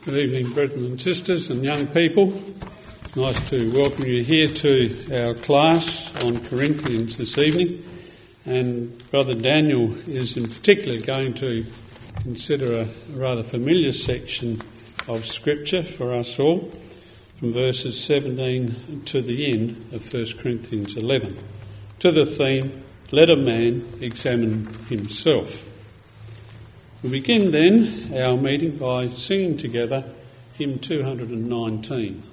Good evening, brethren and sisters and young people. Nice to welcome you here to our class on Corinthians this evening. And Brother Daniel is in particular going to consider a rather familiar section of Scripture for us all, from verses 17 to the end of 1 Corinthians 11, to the theme, Let a Man Examine Himself. We begin then our meeting by singing together hymn 219.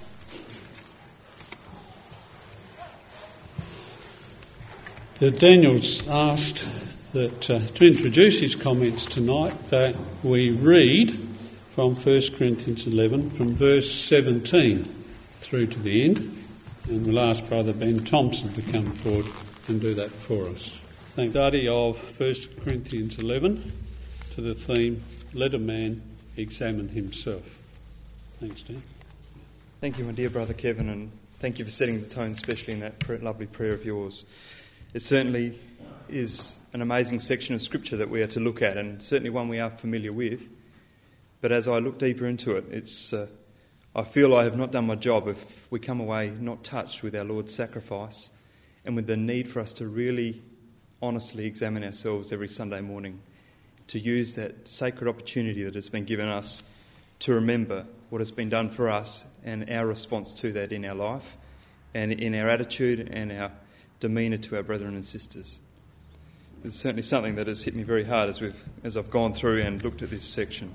Daniel's asked that to introduce his comments tonight that we read from 1 Corinthians 11 from verse 17 through to the end, and we'll ask Brother Ben Thompson to come forward and do that for us. Thank study of 1 Corinthians 11 to the theme, Let a Man Examine Himself. Thanks, Dan. Thank you, my dear brother Kevin, and thank you for setting the tone, especially in that lovely prayer of yours. It certainly is an amazing section of Scripture that we are to look at, and certainly one we are familiar with. But as I look deeper into it, I feel I have not done my job if we come away not touched with our Lord's sacrifice and with the need for us to really honestly examine ourselves every Sunday morning, to use that sacred opportunity that has been given us to remember what has been done for us and our response to that in our life and in our attitude and our demeanour to our brethren and sisters. It's certainly something that has hit me very hard as I've gone through and looked at this section.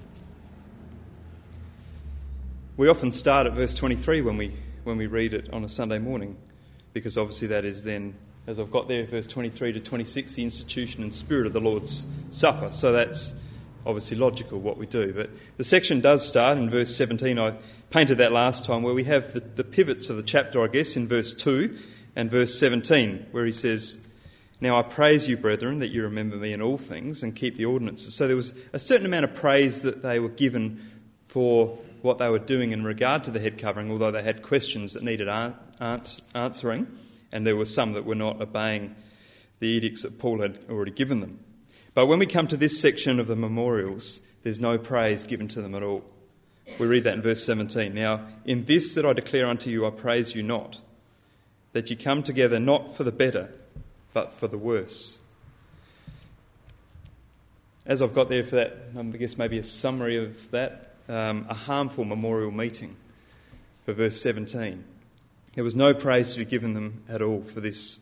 We often start at verse 23 when we read it on a Sunday morning, because obviously that is then, as I've got there, verse 23 to 26, the institution and spirit of the Lord's Supper. So that's obviously logical what we do. But the section does start in verse 17. I painted that last time, where we have the pivots of the chapter, I guess, in verse 2 and verse 17, where he says, Now I praise you, brethren, that you remember me in all things and keep the ordinances. So there was a certain amount of praise that they were given for what they were doing in regard to the head covering, although they had questions that needed answering. And there were some that were not obeying the edicts that Paul had already given them. But when we come to this section of the memorials, there's no praise given to them at all. We read that in verse 17. Now, in this that I declare unto you, I praise you not, that you come together not for the better, but for the worse. As I've got there for that, I guess maybe a summary of that, a harmful memorial meeting for verse 17. There was no praise to be given them at all for this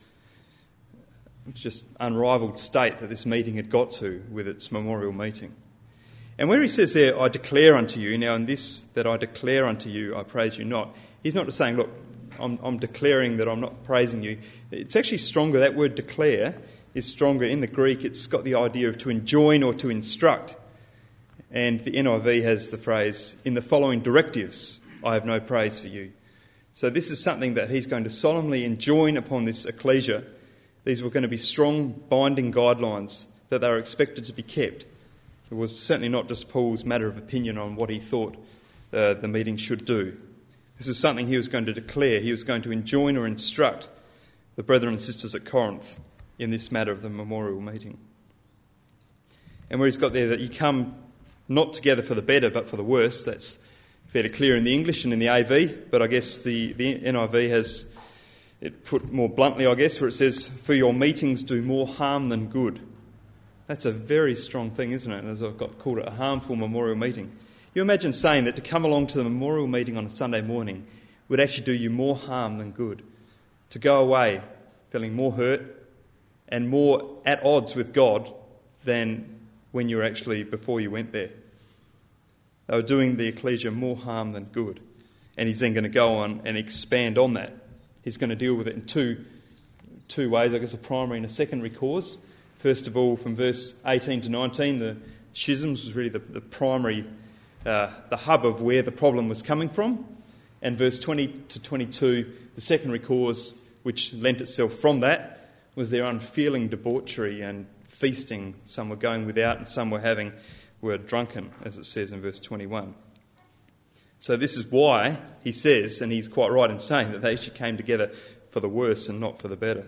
just unrivalled state that this meeting had got to with its memorial meeting. And where he says there, I declare unto you, now in this that I declare unto you, I praise you not, he's not just saying, look, I'm declaring that I'm not praising you. It's actually stronger. That word declare is stronger. In the Greek, it's got the idea of to enjoin or to instruct. And the NIV has the phrase, in the following directives, I have no praise for you. So this is something that he's going to solemnly enjoin upon this ecclesia. These were going to be strong, binding guidelines that they were expected to be kept. It was certainly not just Paul's matter of opinion on what he thought the meeting should do. This is something he was going to declare. He was going to enjoin or instruct the brethren and sisters at Corinth in this matter of the memorial meeting. And where he's got there that you come not together for the better but for the worse, that's fairly clear in the English and in the AV, but I guess the NIV has it put more bluntly, I guess, where it says, for your meetings do more harm than good. That's a very strong thing, isn't it? As I've called it, a harmful memorial meeting. You imagine saying that to come along to the memorial meeting on a Sunday morning would actually do you more harm than good. To go away feeling more hurt and more at odds with God than when you were actually before you went there. They were doing the ecclesia more harm than good. And he's then going to go on and expand on that. He's going to deal with it in two ways, I guess a primary and a secondary cause. First of all, from verse 18 to 19, the schisms was really the primary, the hub of where the problem was coming from. And verse 20 to 22, the secondary cause, which lent itself from that, was their unfeeling debauchery and feasting. Some were going without and some were drunken, as it says in verse 21. So this is why he says, and he's quite right in saying, that they actually came together for the worse and not for the better.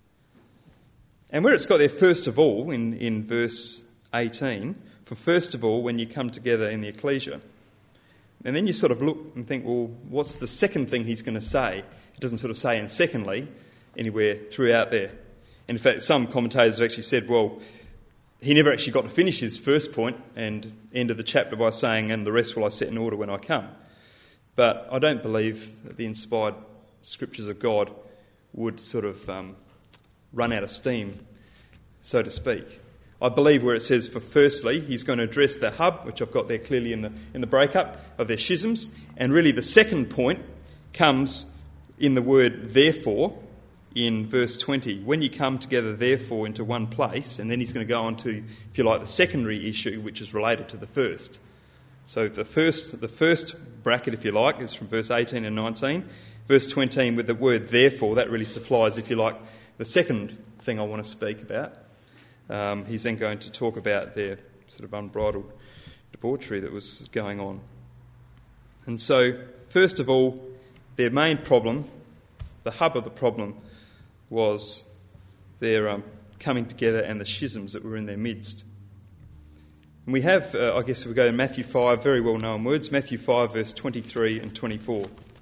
And where it's got there, first of all, in verse 18, for first of all, when you come together in the ecclesia, And then you sort of look and think, well, what's the second thing he's going to say? It doesn't sort of say, and secondly, anywhere throughout there. And in fact, some commentators have actually said, well, he never actually got to finish his first point and ended the chapter by saying, and the rest will I set in order when I come. But I don't believe that the inspired scriptures of God would sort of run out of steam, so to speak. I believe where it says, for firstly, he's going to address the hub, which I've got there clearly in the breakup of their schisms, and really the second point comes in the word therefore in verse 20. When you come together therefore into one place, and then he's going to go on to, if you like, the secondary issue, which is related to the first. So the first bracket, if you like, is from verse 18 and 19. Verse 20 with the word therefore, that really supplies, if you like, the second thing I want to speak about. He's then going to talk about their sort of unbridled debauchery that was going on. And so, first of all, their main problem, the hub of the problem, was their coming together and the schisms that were in their midst. And we have, I guess we go in Matthew 5, very well-known words, Matthew 5, verse 23 and 24.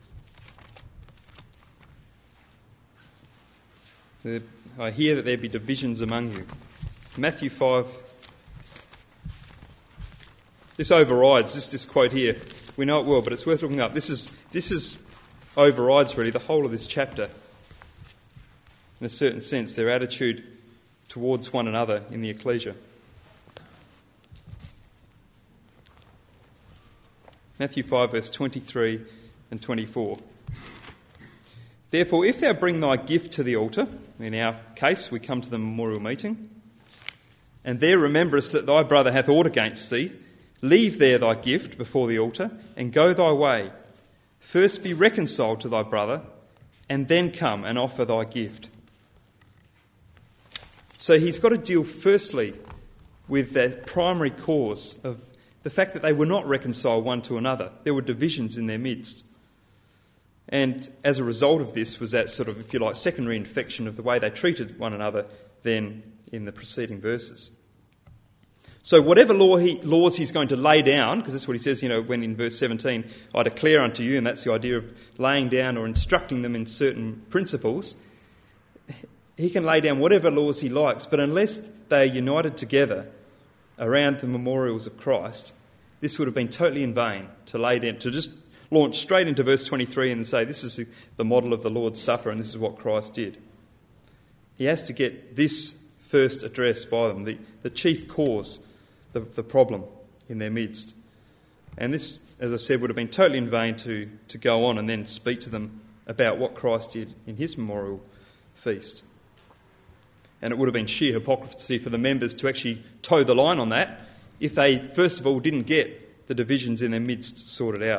I hear that there be divisions among you. Matthew 5, this overrides, this quote here, we know it well, but it's worth looking up. This overrides really the whole of this chapter. In a certain sense, their attitude towards one another in the ecclesia. Matthew 5, verse 23 and 24. Therefore, if thou bring thy gift to the altar, in our case we come to the memorial meeting, and there rememberest that thy brother hath aught against thee, leave there thy gift before the altar, and go thy way. First be reconciled to thy brother, and then come and offer thy gift. So he's got to deal firstly with the primary cause of the fact that they were not reconciled one to another. There were divisions in their midst. And as a result of this was that sort of, if you like, secondary infection of the way they treated one another then in the preceding verses. So whatever laws he's going to lay down, because that's what he says, when in verse 17, I declare unto you, and that's the idea of laying down or instructing them in certain principles, he can lay down whatever laws he likes, but unless they are united together around the memorials of Christ, this would have been totally in vain to lay down, to just launch straight into verse 23 and say, this is the model of the Lord's Supper and this is what Christ did. He has to get this first addressed by them, the chief cause, the problem in their midst. And this, as I said, would have been totally in vain to go on and then speak to them about what Christ did in his memorial feast. And it would have been sheer hypocrisy for the members to actually toe the line on that if they, first of all, didn't get the divisions in their midst sorted out.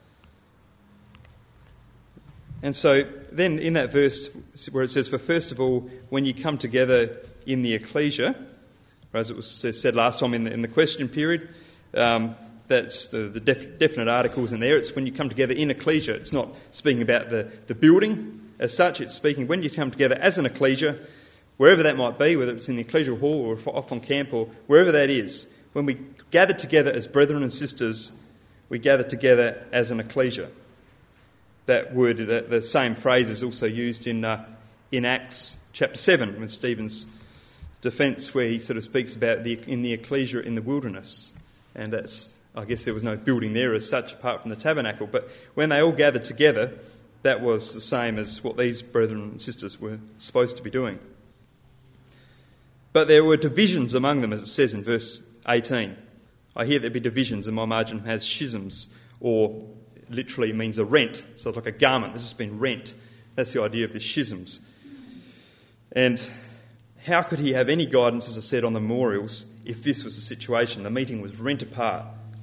And so then in that verse where it says, for first of all, when you come together in the ecclesia, as it was said last time in the question period, that's the definite articles in there. It's when you come together in ecclesia. It's not speaking about the building as such. It's speaking when you come together as an ecclesia, wherever that might be, whether it's in the ecclesial hall or off on camp or wherever that is. When we gather together as brethren and sisters, we gather together as an ecclesia. That word, the same phrase is also used in Acts chapter 7 with Stephen's defence, where he sort of speaks about in the ecclesia in the wilderness. And that's, I guess there was no building there as such apart from the tabernacle. But when they all gathered together, that was the same as what these brethren and sisters were supposed to be doing. But there were divisions among them, as it says in verse 18. I hear there be divisions, and my margin has schisms, or literally means a rent. So it's like a garment that's just been rent. That's the idea of the schisms. And how could he have any guidance, as I said, on the memorials if this was the situation? The meeting was rent apart.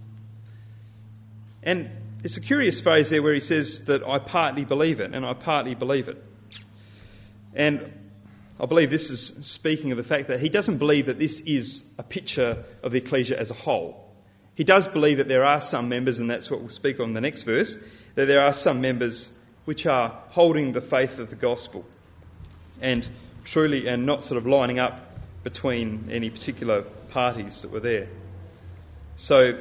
And it's a curious phrase there where he says that I partly believe it, and I partly believe it. And I believe this is speaking of the fact that he doesn't believe that this is a picture of the ecclesia as a whole. He does believe that there are some members, and that's what we'll speak on in the next verse, that there are some members which are holding the faith of the gospel and truly, and not sort of lining up between any particular parties that were there. So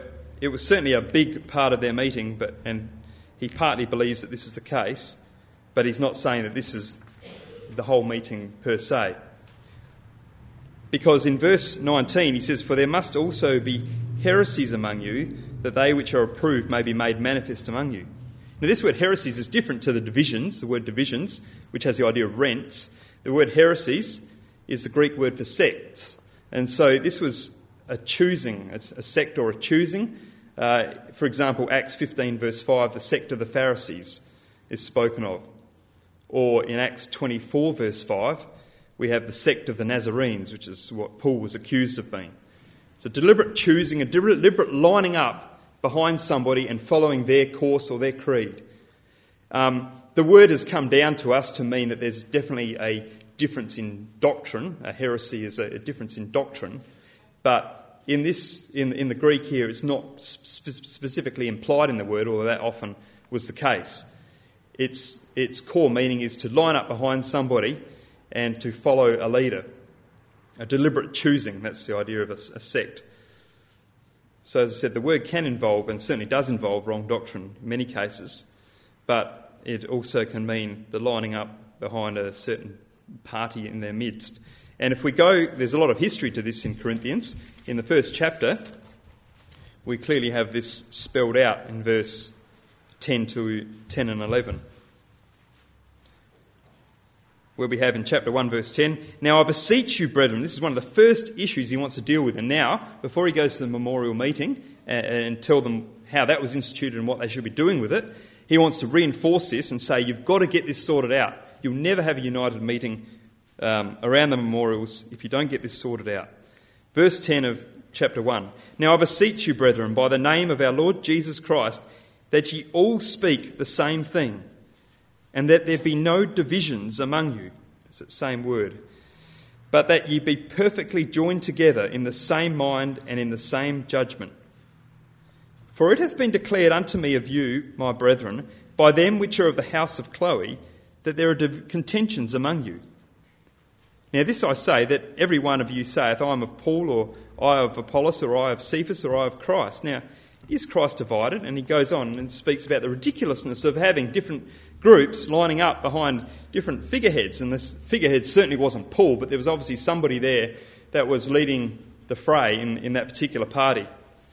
it was certainly a big part of their meeting, and he partly believes that this is the case, but he's not saying that this is the whole meeting per se. Because in verse 19 he says, "For there must also be heresies among you, that they which are approved may be made manifest among you." Now this word heresies is different to the word divisions, which has the idea of rents. The word heresies is the Greek word for sects. And so this was a choosing, a sect or a choosing. For example, Acts 15 verse 5, the sect of the Pharisees is spoken of. Or in Acts 24 verse 5, we have the sect of the Nazarenes, which is what Paul was accused of being. It's a deliberate choosing, a deliberate lining up behind somebody and following their course or their creed. The word has come down to us to mean that there's definitely a difference in doctrine. A heresy is a difference in doctrine. But in the Greek here, it's not specifically implied in the word, although that often was the case. Its core meaning is to line up behind somebody and to follow a leader. A deliberate choosing, that's the idea of a sect. So as I said, the word can involve, and certainly does involve, wrong doctrine in many cases, but it also can mean the lining up behind a certain party in their midst. And if we go, there's a lot of history to this in Corinthians. In the first chapter, we clearly have this spelled out in verse 10 and 11. Where we have in chapter 1 verse 10, "Now I beseech you, brethren," this is one of the first issues he wants to deal with. And now, before he goes to the memorial meeting and tell them how that was instituted and what they should be doing with it, he wants to reinforce this and say, you've got to get this sorted out. You'll never have a united meeting around the memorials if you don't get this sorted out. Verse 10 of chapter 1, "Now I beseech you, brethren, by the name of our Lord Jesus Christ, that ye all speak the same thing, and that there be no divisions among you," it's that same word, "but that ye be perfectly joined together in the same mind and in the same judgment. For it hath been declared unto me of you, my brethren, by them which are of the house of Chloe, that there are contentions among you. Now this I say, that every one of you saith, I am of Paul, or I of Apollos, or I of Cephas, or I of Christ. Now, is Christ divided?" And he goes on and speaks about the ridiculousness of having different groups lining up behind different figureheads. And this figurehead certainly wasn't Paul, but there was obviously somebody there that was leading the fray in that particular party.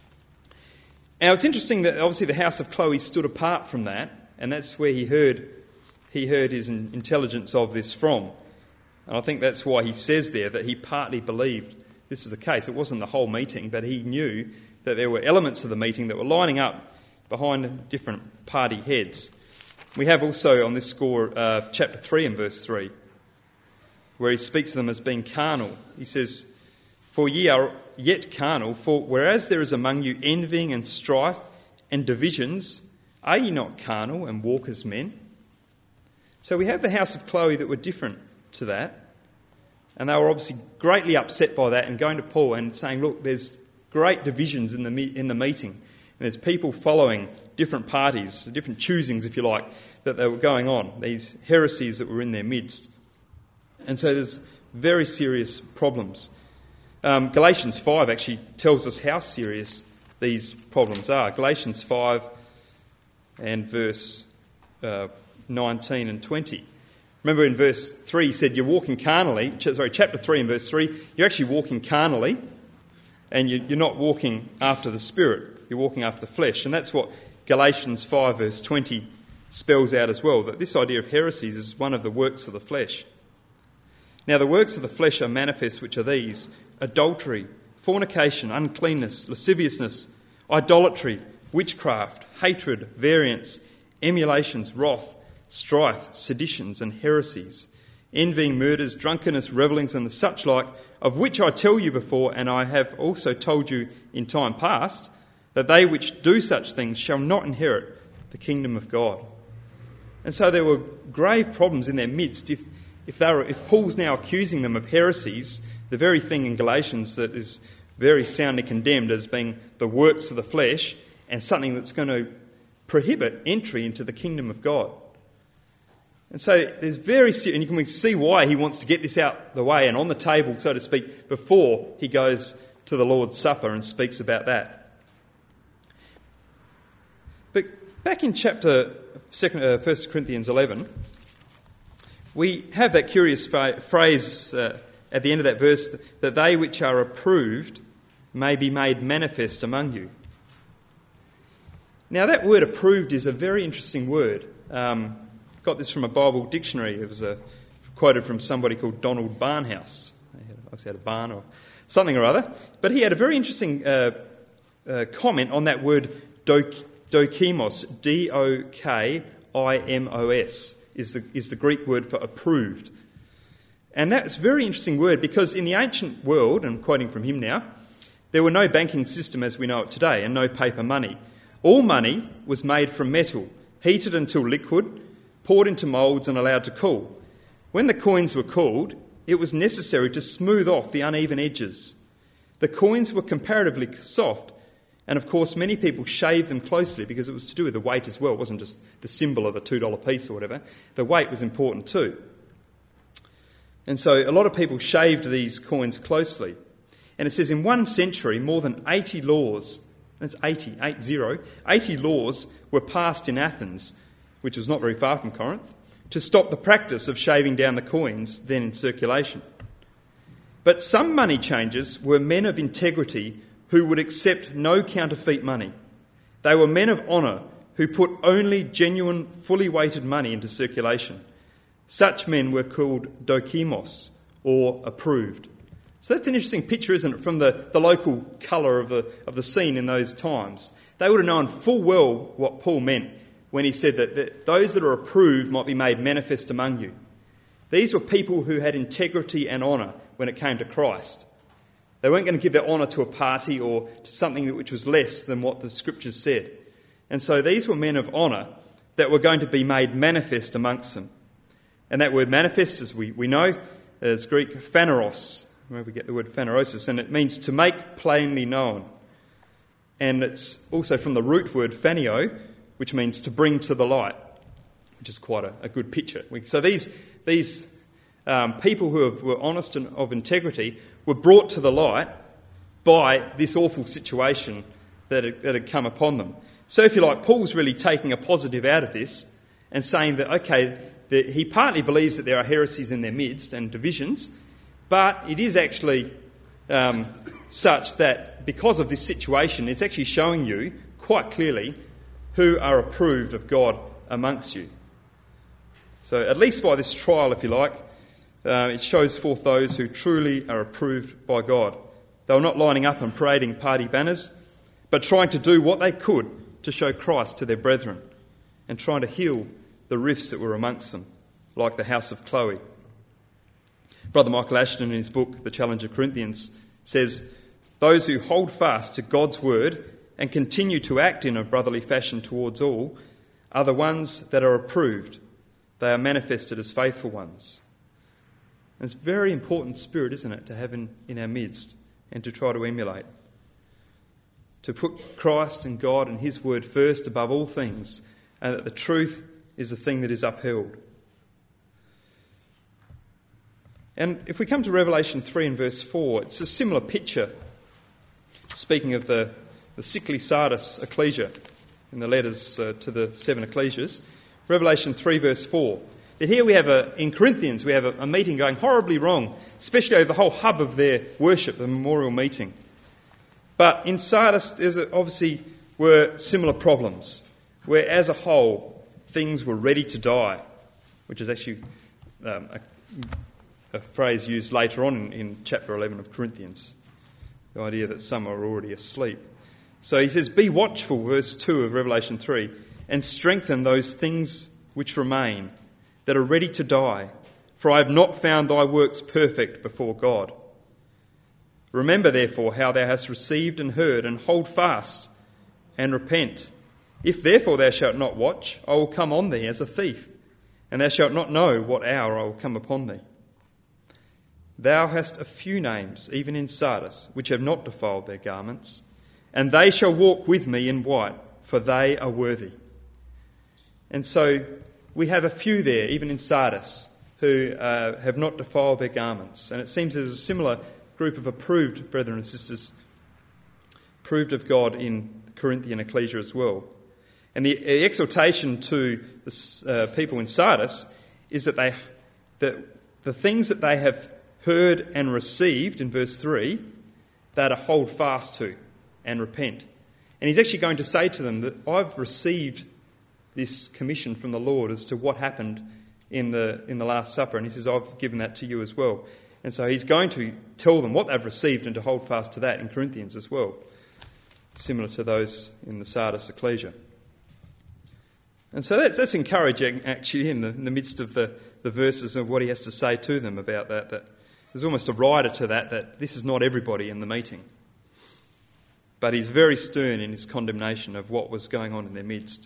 Now it's interesting that obviously the house of Chloe stood apart from that, and that's where he heard his intelligence of this from. And I think that's why he says there that he partly believed this was the case. It wasn't the whole meeting, but he knew that there were elements of the meeting that were lining up behind different party heads. We have also on this score chapter 3 and verse 3, where he speaks of them as being carnal. He says, "For ye are yet carnal, for whereas there is among you envying and strife and divisions, are ye not carnal and walk as men?" So we have the house of Chloe that were different to that, and they were obviously greatly upset by that and going to Paul and saying, look, there's great divisions in the meeting, and there's people following different parties, different choosings, if you like, that they were going on, these heresies that were in their midst. And so there's very serious problems. Galatians 5 actually tells us how serious these problems are. Galatians 5 and verse 19 and 20. Remember in verse 3 he said, you're walking carnally, chapter 3 and verse 3, you're actually walking carnally, and you're not walking after the Spirit, you're walking after the flesh. And that's what Galatians 5 verse 20 spells out as well, that this idea of heresies is one of the works of the flesh. Now the works of the flesh are manifest, which are these: adultery, fornication, uncleanness, lasciviousness, idolatry, witchcraft, hatred, variance, emulations, wrath, strife, seditions and heresies, envying, murders, drunkenness, revellings and the such like, of which I tell you before, and I have also told you in time past, that they which do such things shall not inherit the kingdom of God. And so there were grave problems in their midst. If Paul's now accusing them of heresies, the very thing in Galatians that is very soundly condemned as being the works of the flesh and something that's going to prohibit entry into the kingdom of God. And so there's and you can see why he wants to get this out the way and on the table, so to speak, before he goes to the Lord's Supper and speaks about that. But back in chapter 1 Corinthians 11, we have that curious phrase at the end of that verse, that they which are approved may be made manifest among you. Now that word approved is a very interesting word. Got this from a Bible dictionary. It was quoted from somebody called Donald Barnhouse. He obviously had a barn or something or other. But he had a very interesting comment on that word dokimos, D-O-K-I-M-O-S, is the Greek word for approved. And that's a very interesting word because in the ancient world, and I'm quoting from him now, there were no banking system as we know it today and no paper money. All money was made from metal, heated until liquid, poured into moulds and allowed to cool. When the coins were cooled, it was necessary to smooth off the uneven edges. The coins were comparatively soft, and of course many people shaved them closely because it was to do with the weight as well. It wasn't just the symbol of a $2 piece or whatever. The weight was important too. And so a lot of people shaved these coins closely. And it says in 1 century, more than 80 laws, that's 80 laws were passed in Athens, which was not very far from Corinth, to stop the practice of shaving down the coins then in circulation. But some money changers were men of integrity who would accept no counterfeit money. They were men of honour who put only genuine, fully weighted money into circulation. Such men were called dokimos, or approved. So that's an interesting picture, isn't it, from the local colour of the scene in those times. They would have known full well what Paul meant when he said that those that are approved might be made manifest among you. These were people who had integrity and honour when it came to Christ. They weren't going to give their honour to a party or to something which was less than what the Scriptures said. And so these were men of honour that were going to be made manifest amongst them. And that word manifest, as we know, is Greek phaneros, where we get the word phanerosis, and it means to make plainly known. And it's also from the root word phaneo, which means to bring to the light, which is quite a good picture. So these people who were honest and of integrity were brought to the light by this awful situation that had come upon them. So if you like, Paul's really taking a positive out of this and saying that, okay, he partly believes that there are heresies in their midst and divisions, but it is actually such that because of this situation, it's actually showing you quite clearly who are approved of God amongst you. So at least by this trial, if you like, it shows forth those who truly are approved by God. They were not lining up and parading party banners, but trying to do what they could to show Christ to their brethren and trying to heal the rifts that were amongst them, like the house of Chloe. Brother Michael Ashton, in his book, The Challenge of Corinthians, says, "Those who hold fast to God's word and continue to act in a brotherly fashion towards all are the ones that are approved. They are manifested as faithful ones." And it's a very important spirit, isn't it, to have in our midst and to try to emulate. To put Christ and God and his word first above all things, and that the truth is the thing that is upheld. And if we come to Revelation 3 and verse 4, it's a similar picture, speaking of the sickly Sardis ecclesia in the letters to the 7 ecclesias. Revelation 3 verse 4. That here we have in Corinthians, we have a meeting going horribly wrong, especially over the whole hub of their worship, the memorial meeting. But in Sardis, there obviously were similar problems, where as a whole, things were ready to die, which is actually a phrase used later on in chapter 11 of Corinthians, the idea that some are already asleep. So he says, "Be watchful," verse 2 of Revelation 3, "and strengthen those things which remain, that are ready to die, for I have not found thy works perfect before God. Remember, therefore, how thou hast received and heard, and hold fast and repent. If therefore thou shalt not watch, I will come on thee as a thief, and thou shalt not know what hour I will come upon thee. Thou hast a few names, even in Sardis, which have not defiled their garments, and they shall walk with me in white, for they are worthy." And so we have a few there, even in Sardis, who have not defiled their garments. And it seems there's a similar group of approved brethren and sisters, approved of God in the Corinthian ecclesia as well. And the exhortation to the people in Sardis is that the things that they have heard and received in verse 3, they are to hold fast to and repent. And he's actually going to say to them that I've received this commission from the Lord as to what happened in the Last Supper, and he says, I've given that to you as well. And so he's going to tell them what they've received and to hold fast to that in Corinthians as well, similar to those in the Sardis ecclesia. And so that's encouraging, actually, in the midst of the verses of what he has to say to them about that there's almost a rider to that this is not everybody in the meeting. But he's very stern in his condemnation of what was going on in their midst.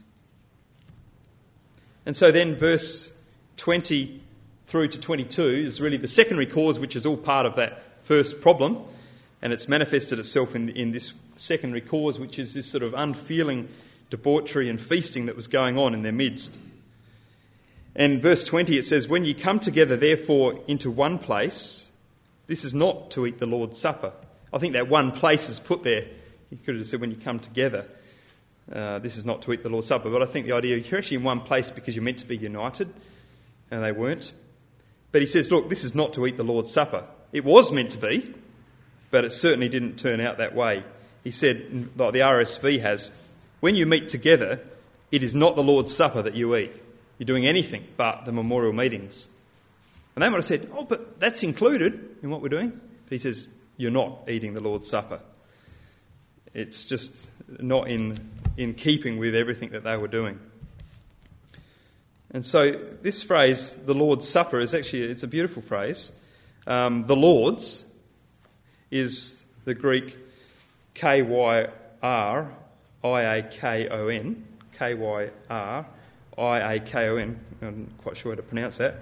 And so then verse 20 through to 22 is really the secondary cause, which is all part of that first problem, and it's manifested itself in this secondary cause, which is this sort of unfeeling debauchery and feasting that was going on in their midst. And verse 20, it says, when ye come together, therefore, into one place, this is not to eat the Lord's Supper. I think that one place is put there. He could have said, when you come together, this is not to eat the Lord's Supper. But I think the idea, you're actually in one place because you're meant to be united, and they weren't. But he says, look, this is not to eat the Lord's Supper. It was meant to be, but it certainly didn't turn out that way. He said, like the RSV has, when you meet together, it is not the Lord's Supper that you eat. You're doing anything but the memorial meetings. And they might have said, oh, but that's included in what we're doing. But he says, you're not eating the Lord's Supper. It's just not in keeping with everything that they were doing. And so this phrase, the Lord's Supper, is actually, it's a beautiful phrase. The Lord's is the Greek Kyriakon, Kyriakon. I'm quite sure how to pronounce that.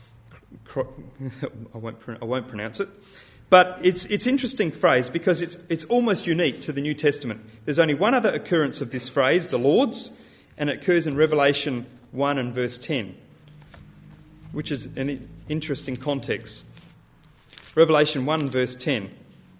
I won't pronounce it. But it's an interesting phrase because it's almost unique to the New Testament. There's only one other occurrence of this phrase, the Lord's, and it occurs in Revelation 1 and verse 10, which is an interesting context. Revelation 1 and verse 10.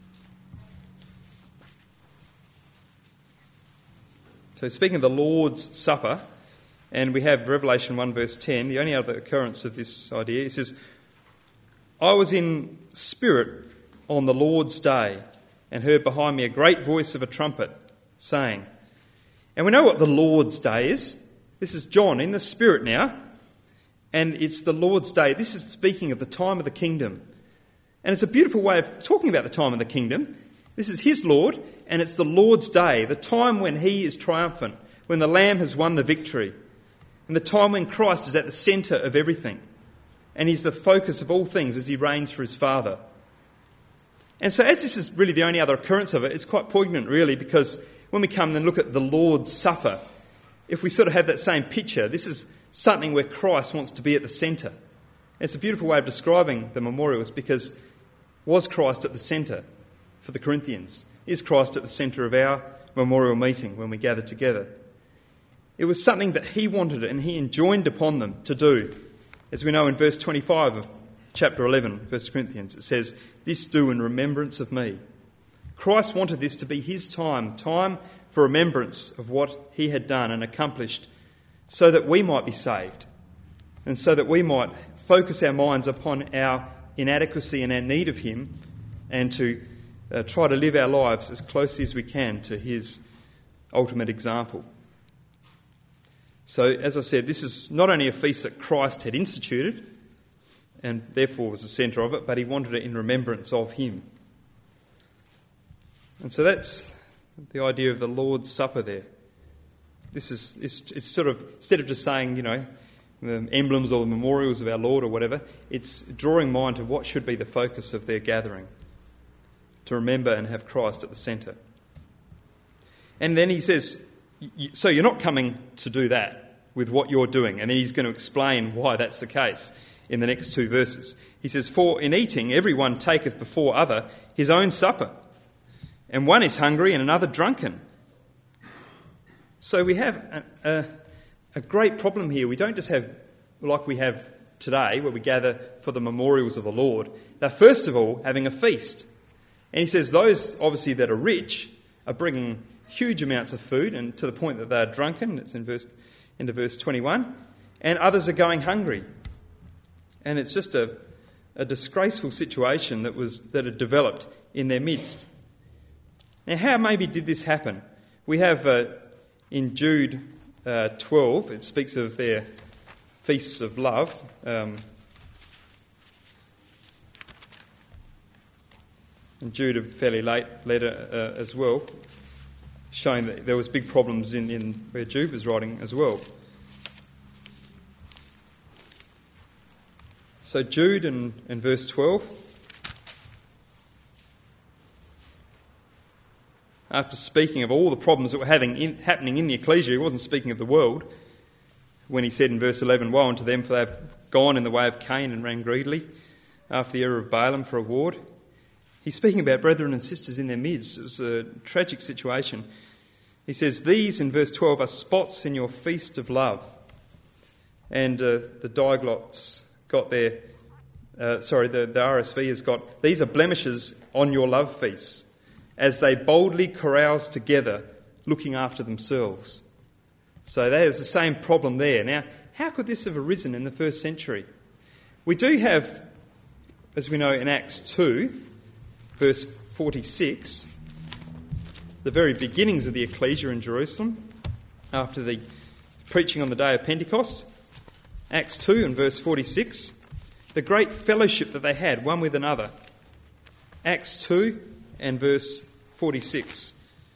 So speaking of the Lord's Supper, and we have Revelation 1 verse 10, the only other occurrence of this idea, it says, I was in spirit on the Lord's day and heard behind me a great voice of a trumpet saying, and we know what the Lord's day is. This is John in the spirit now, and it's the Lord's day. This is speaking of the time of the kingdom. And it's a beautiful way of talking about the time of the kingdom. This is his Lord, and it's the Lord's day, the time when he is triumphant, when the Lamb has won the victory, and the time when Christ is at the centre of everything, and he's the focus of all things as he reigns for his Father. And so as this is really the only other occurrence of it, it's quite poignant really, because when we come and look at the Lord's Supper, if we sort of have that same picture, this is something where Christ wants to be at the centre. It's a beautiful way of describing the memorials, because was Christ at the centre for the Corinthians? Is Christ at the centre of our memorial meeting when we gather together? It was something that he wanted and he enjoined upon them to do. As we know in verse 25 of chapter 11, 1 Corinthians, it says, this do in remembrance of me. Christ wanted this to be his time for remembrance of what he had done and accomplished, so that we might be saved and so that we might focus our minds upon our inadequacy and our need of him, and to try to live our lives as closely as we can to his ultimate example. So, as I said, this is not only a feast that Christ had instituted and therefore was the centre of it, but he wanted it in remembrance of him. And so that's the idea of the Lord's Supper there. It's sort of, instead of just saying, the emblems or the memorials of our Lord or whatever, it's drawing mind to what should be the focus of their gathering, to remember and have Christ at the centre. And then he says, so you're not coming to do that with what you're doing. And then he's going to explain why that's the case in the next two verses. He says, for in eating everyone taketh before other his own supper, and one is hungry and another drunken. So we have a great problem here. We don't just have, like we have today, where we gather for the memorials of the Lord. They're first of all having a feast. And he says those, obviously, that are rich are bringing huge amounts of food, and to the point that they are drunken. It's into verse 21. And others are going hungry. And it's just a disgraceful situation that had developed in their midst. Now, how maybe did this happen? We have in Jude 12, it speaks of their feasts of love. And Jude, a fairly late letter as well, showing that there was big problems in where Jude was writing as well. So Jude in verse 12, after speaking of all the problems that were happening in the ecclesia, he wasn't speaking of the world, when he said in verse 11, "Woe unto them, for they have gone in the way of Cain and ran greedily after the error of Balaam for a reward." He's speaking about brethren and sisters in their midst. It was a tragic situation. He says, "These," in verse 12, "are spots in your feast of love." And the Diaglots got their, the RSV has got, "These are blemishes on your love feasts, as they boldly carouse together, looking after themselves." So there's the same problem there. Now, how could this have arisen in the first century? We do have, as we know in Acts 2, verse 46, the very beginnings of the ecclesia in Jerusalem, after the preaching on the day of Pentecost. Acts 2 and verse 46, the great fellowship that they had one with another. Acts 2 and verse 46,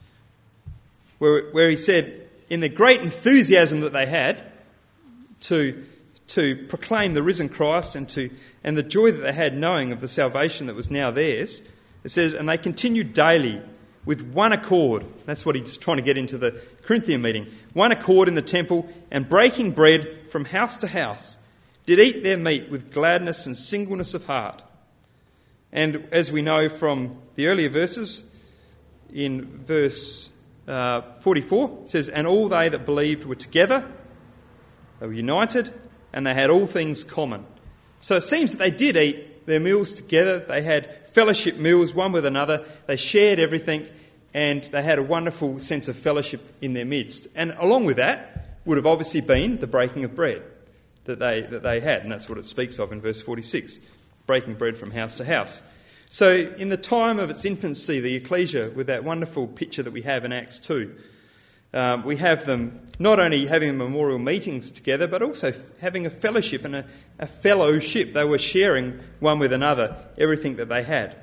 where he said, in the great enthusiasm that they had to proclaim the risen Christ and the joy that they had knowing of the salvation that was now theirs, it says, and they continued daily with one accord. That's what he's trying to get into the Corinthian meeting. One accord in the temple, and breaking bread from house to house, did eat their meat with gladness and singleness of heart. And as we know from the earlier verses, in verse 44, it says, "And all they that believed were together, they were united, and they had all things common." So it seems that they did eat their meals together. They had fellowship meals one with another. They shared everything, and they had a wonderful sense of fellowship in their midst. And along with that would have obviously been the breaking of bread that they had, and that's what it speaks of in verse 46, breaking bread from house to house. So in the time of its infancy, the ecclesia, with that wonderful picture that we have in Acts 2, we have them not only having memorial meetings together, but also having a fellowship and a fellowship. They were sharing one with another everything that they had.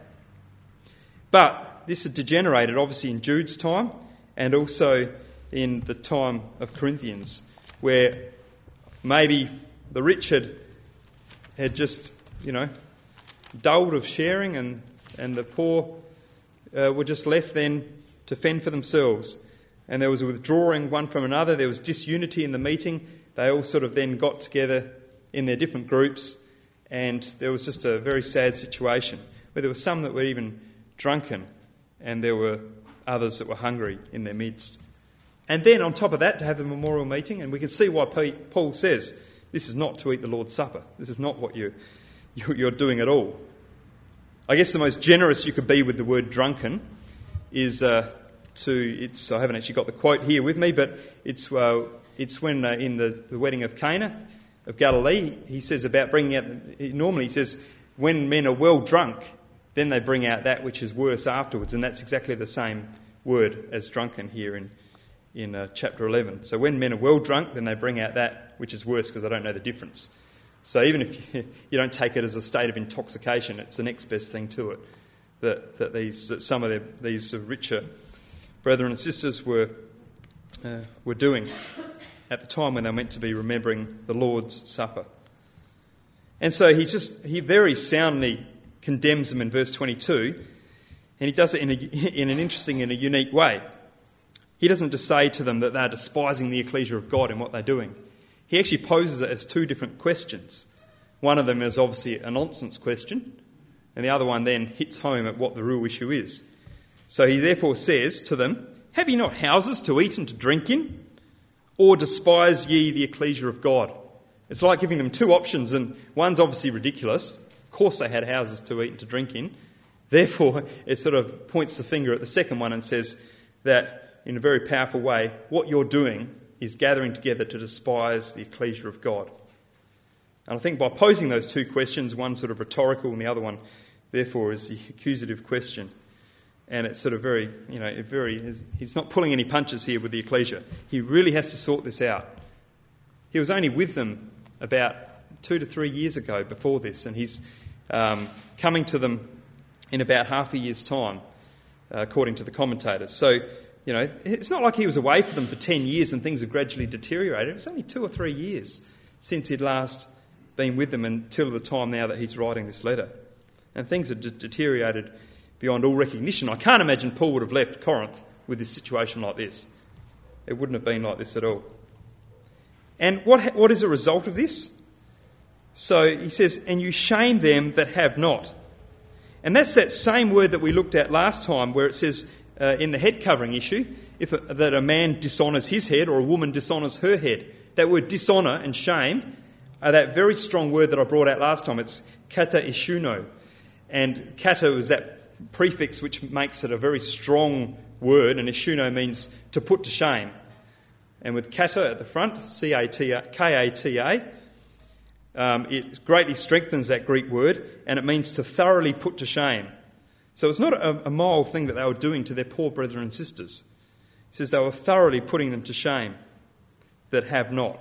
But this had degenerated obviously in Jude's time and also in the time of Corinthians, where maybe the rich had just, dulled of sharing, and the poor were just left then to fend for themselves. And there was a withdrawing one from another. There was disunity in the meeting. They all sort of then got together in their different groups, and there was just a very sad situation where there were some that were even drunken, and there were others that were hungry in their midst. And then on top of that, to have the memorial meeting, and we can see why Paul says this is not to eat the Lord's Supper. This is not what you're doing at all. I guess the most generous you could be with the word drunken is I haven't actually got the quote here with me, but it's when in the wedding of Cana of Galilee, he says about bringing out, normally he says, when men are well drunk, then they bring out that which is worse afterwards, and that's exactly the same word as drunken here in chapter 11. So when men are well drunk, then they bring out that which is worse because they don't know the difference. So even if you don't take it as a state of intoxication, it's the next best thing to it that some of these richer brethren and sisters were doing at the time when they were meant to be remembering the Lord's Supper. And so he very soundly condemns them in verse 22, and he does it in an interesting and a unique way. He doesn't just say to them that they're despising the ecclesia of God in what they're doing. He actually poses it as two different questions. One of them is obviously a nonsense question, and the other one then hits home at what the real issue is. So he therefore says to them, "Have ye not houses to eat and to drink in? Or despise ye the ecclesia of God?" It's like giving them two options, and one's obviously ridiculous. Of course they had houses to eat and to drink in. Therefore, it sort of points the finger at the second one and says that, in a very powerful way, what you're doing is gathering together to despise the ecclesia of God. And I think by posing those two questions, one sort of rhetorical and the other one, therefore, is the accusative question. And it's sort of he's not pulling any punches here with the ecclesia. He really has to sort this out. He was only with them about 2 to 3 years ago before this, and he's coming to them in about half a year's time, according to the commentators. So, it's not like he was away from them for 10 years and things have gradually deteriorated. It was only 2 or 3 years since he'd last been with them until the time now that he's writing this letter. And things have deteriorated beyond all recognition. I can't imagine Paul would have left Corinth with this situation like this. It wouldn't have been like this at all. And what is a result of this? So he says, and you shame them that have not. And that's that same word that we looked at last time where it says in the head covering issue, that a man dishonours his head or a woman dishonours her head. That word dishonour and shame are that very strong word that I brought out last time. It's kata ishuno. And kata is that prefix which makes it a very strong word, and ishuno means to put to shame. And with kata at the front, K-A-T-A, it greatly strengthens that Greek word, and it means to thoroughly put to shame. So it's not a mild thing that they were doing to their poor brethren and sisters. It says they were thoroughly putting them to shame that have not.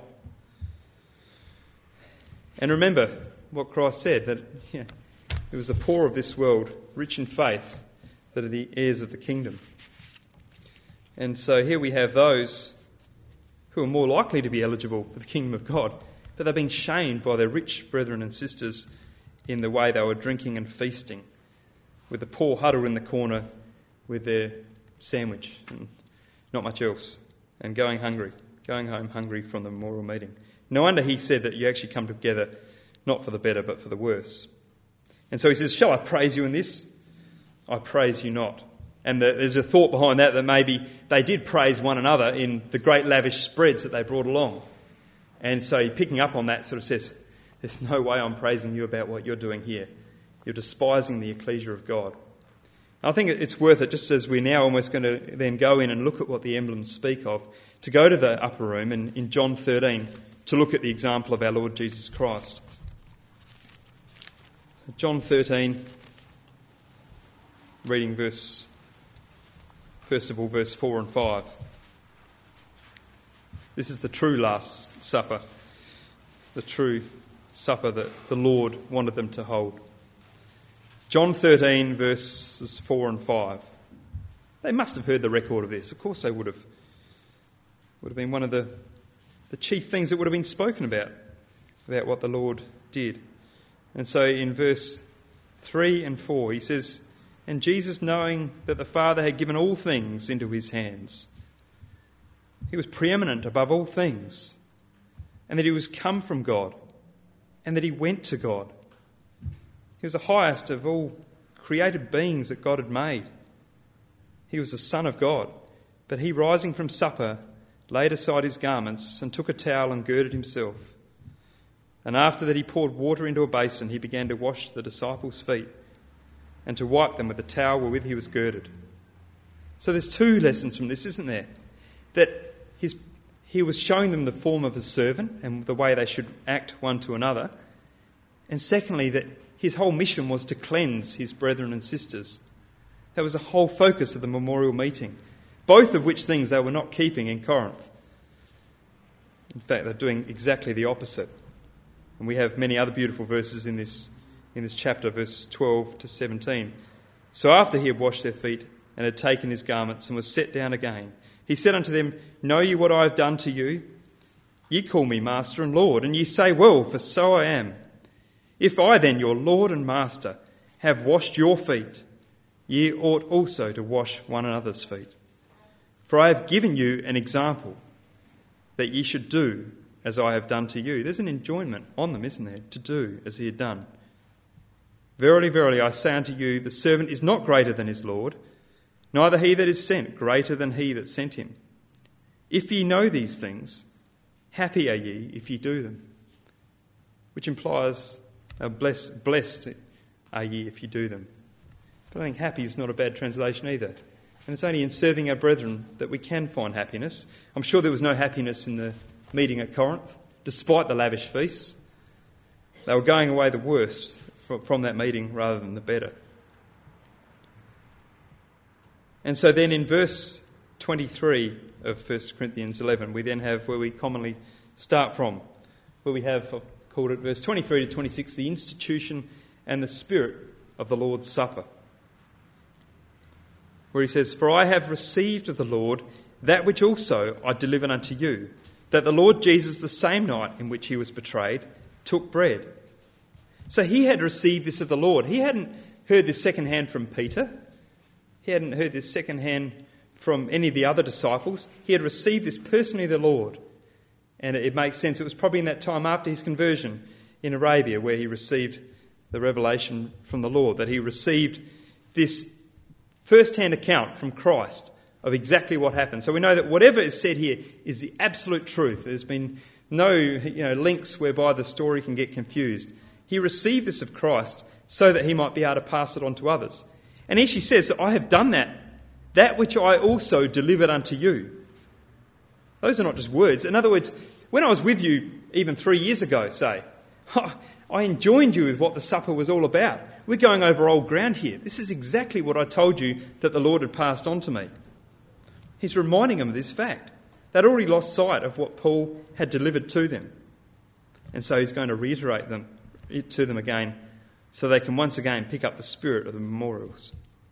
And remember what Christ said, that it was the poor of this world, rich in faith, that are the heirs of the kingdom. And so here we have those who are more likely to be eligible for the kingdom of God, but they're being shamed by their rich brethren and sisters in the way they were drinking and feasting, with the poor huddled in the corner with their sandwich and not much else, and going home hungry from the memorial meeting. No wonder he said that you actually come together not for the better but for the worse. And so he says, shall I praise you in this? I praise you not. And there's a thought behind that maybe they did praise one another in the great lavish spreads that they brought along. And so picking up on that sort of says, there's no way I'm praising you about what you're doing here. You're despising the ecclesia of God. I think it's worth it, just as we're now almost going to then go in and look at what the emblems speak of, to go to the upper room and in John 13 to look at the example of our Lord Jesus Christ. John 13, reading first of all, verse 4 and 5. This is the true Last Supper, the true supper that the Lord wanted them to hold. John 13, verses 4 and 5. They must have heard the record of this. Of course they would have. It would have been one of the chief things that would have been spoken about what the Lord did. And so in verse 3 and 4, he says, and Jesus, knowing that the Father had given all things into his hands, he was preeminent above all things, and that he was come from God, and that he went to God. He was the highest of all created beings that God had made. He was the Son of God, but he, rising from supper, laid aside his garments and took a towel and girded himself. And after that he poured water into a basin, he began to wash the disciples' feet and to wipe them with the towel wherewith he was girded. So there's two lessons from this, isn't there? That he was showing them the form of a servant and the way they should act one to another. And secondly, that his whole mission was to cleanse his brethren and sisters. That was the whole focus of the memorial meeting, both of which things they were not keeping in Corinth. In fact, they're doing exactly the opposite. And we have many other beautiful verses in this chapter, verse 12 to 17. So after he had washed their feet and had taken his garments and was set down again, he said unto them, know ye what I have done to you? Ye call me Master and Lord, and ye say, well, for so I am. If I then, your Lord and Master, have washed your feet, ye ought also to wash one another's feet. For I have given you an example, that ye should do as I have done to you. There's an enjoinment on them, isn't there, to do as he had done. Verily, verily, I say unto you, the servant is not greater than his Lord, neither he that is sent greater than he that sent him. If ye know these things, happy are ye if ye do them. Which implies, blessed are ye if you do them. But I think happy is not a bad translation either. And it's only in serving our brethren that we can find happiness. I'm sure there was no happiness in the meeting at Corinth, despite the lavish feasts. They were going away the worse from that meeting rather than the better. And so then in verse 23 of 1 Corinthians 11, we then have where we commonly start from, where we have, I've called it verse 23 to 26, the institution and the spirit of the Lord's Supper. Where he says, "For I have received of the Lord that which also I delivered unto you, that the Lord Jesus, the same night in which he was betrayed, took bread." So he had received this of the Lord. He hadn't heard this secondhand from Peter. He hadn't heard this secondhand from any of the other disciples. He had received this personally of the Lord. And it makes sense. It was probably in that time after his conversion in Arabia where he received the revelation from the Lord, that he received this first-hand account from Christ of exactly what happened. So we know that whatever is said here is the absolute truth. There's been no links whereby the story can get confused. He received this of Christ so that he might be able to pass it on to others. And he actually says that I have done that which I also delivered unto you. Those are not just words. In other words, when I was with you even 3 years ago, say, I enjoined you with what the supper was all about. We're going over old ground here. This is exactly what I told you that the Lord had passed on to me. He's reminding them of this fact. They'd already lost sight of what Paul had delivered to them. And so he's going to reiterate it to them again so they can once again pick up the spirit of the memorials.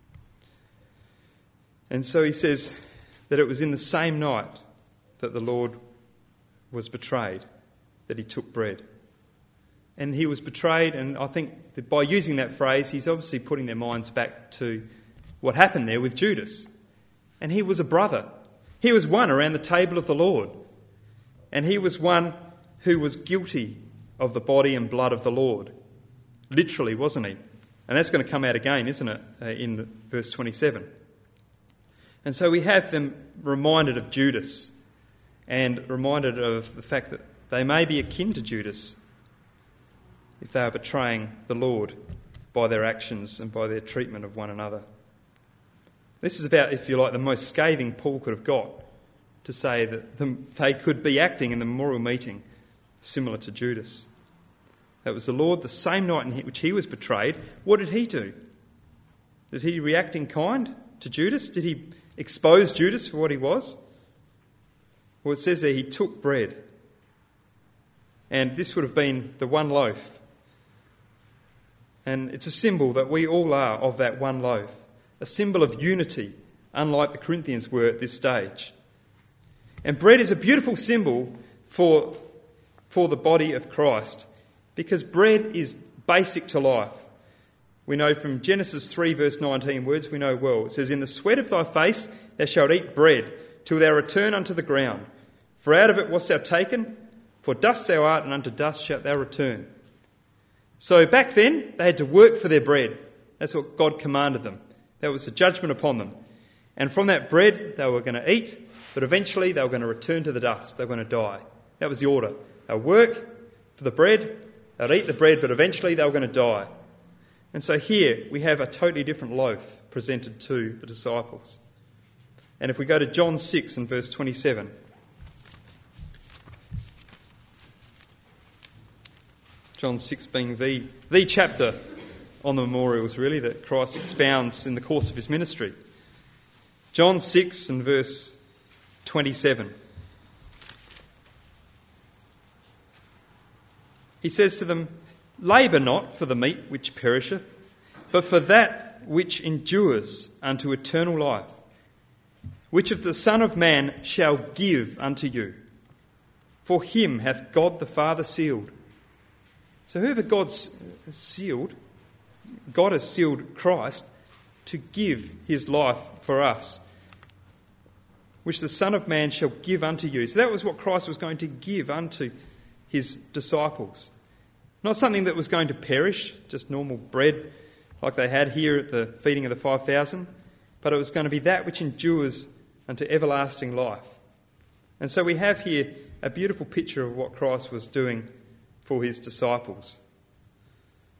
And so he says that it was in the same night that the Lord was betrayed that he took bread. And he was betrayed, and I think that by using that phrase, he's obviously putting their minds back to what happened there with Judas. And he was a brother. He was one around the table of the Lord. And he was one who was guilty of the body and blood of the Lord. Literally, wasn't he? And that's going to come out again, isn't it, in verse 27. And so we have them reminded of Judas and reminded of the fact that they may be akin to Judas if they are betraying the Lord by their actions and by their treatment of one another. This is about, if you like, the most scathing Paul could have got to say that they could be acting in the memorial meeting similar to Judas. That was the Lord, the same night in which he was betrayed. What did he do? Did he react in kind to Judas? Did he expose Judas for what he was? Well, it says there he took bread. And this would have been the one loaf. And it's a symbol that we all are of that one loaf. A symbol of unity, unlike the Corinthians were at this stage. And bread is a beautiful symbol for the body of Christ, because bread is basic to life. We know from Genesis 3 verse 19, words we know well. It says, "In the sweat of thy face thou shalt eat bread, till thou return unto the ground. For out of it wast thou taken, for dust thou art, and unto dust shalt thou return." So back then, they had to work for their bread. That's what God commanded them. That was the judgment upon them. And from that bread, they were going to eat, but eventually they were going to return to the dust. They were going to die. That was the order. They'll work for the bread, they'll eat the bread, but eventually they were going to die. And so here we have a totally different loaf presented to the disciples. And if we go to John 6 and verse 27, John 6 being the chapter on the memorials, really, that Christ expounds in the course of his ministry. John 6 and verse 27. He says to them, "Labour not for the meat which perisheth, but for that which endures unto eternal life, which of the Son of Man shall give unto you. For him hath God the Father sealed." So whoever God's sealed, God has sealed Christ to give his life for us, which the Son of Man shall give unto you. So that was what Christ was going to give unto his disciples. Not something that was going to perish, just normal bread like they had here at the feeding of the 5,000, but it was going to be that which endures unto everlasting life. And so we have here a beautiful picture of what Christ was doing for his disciples.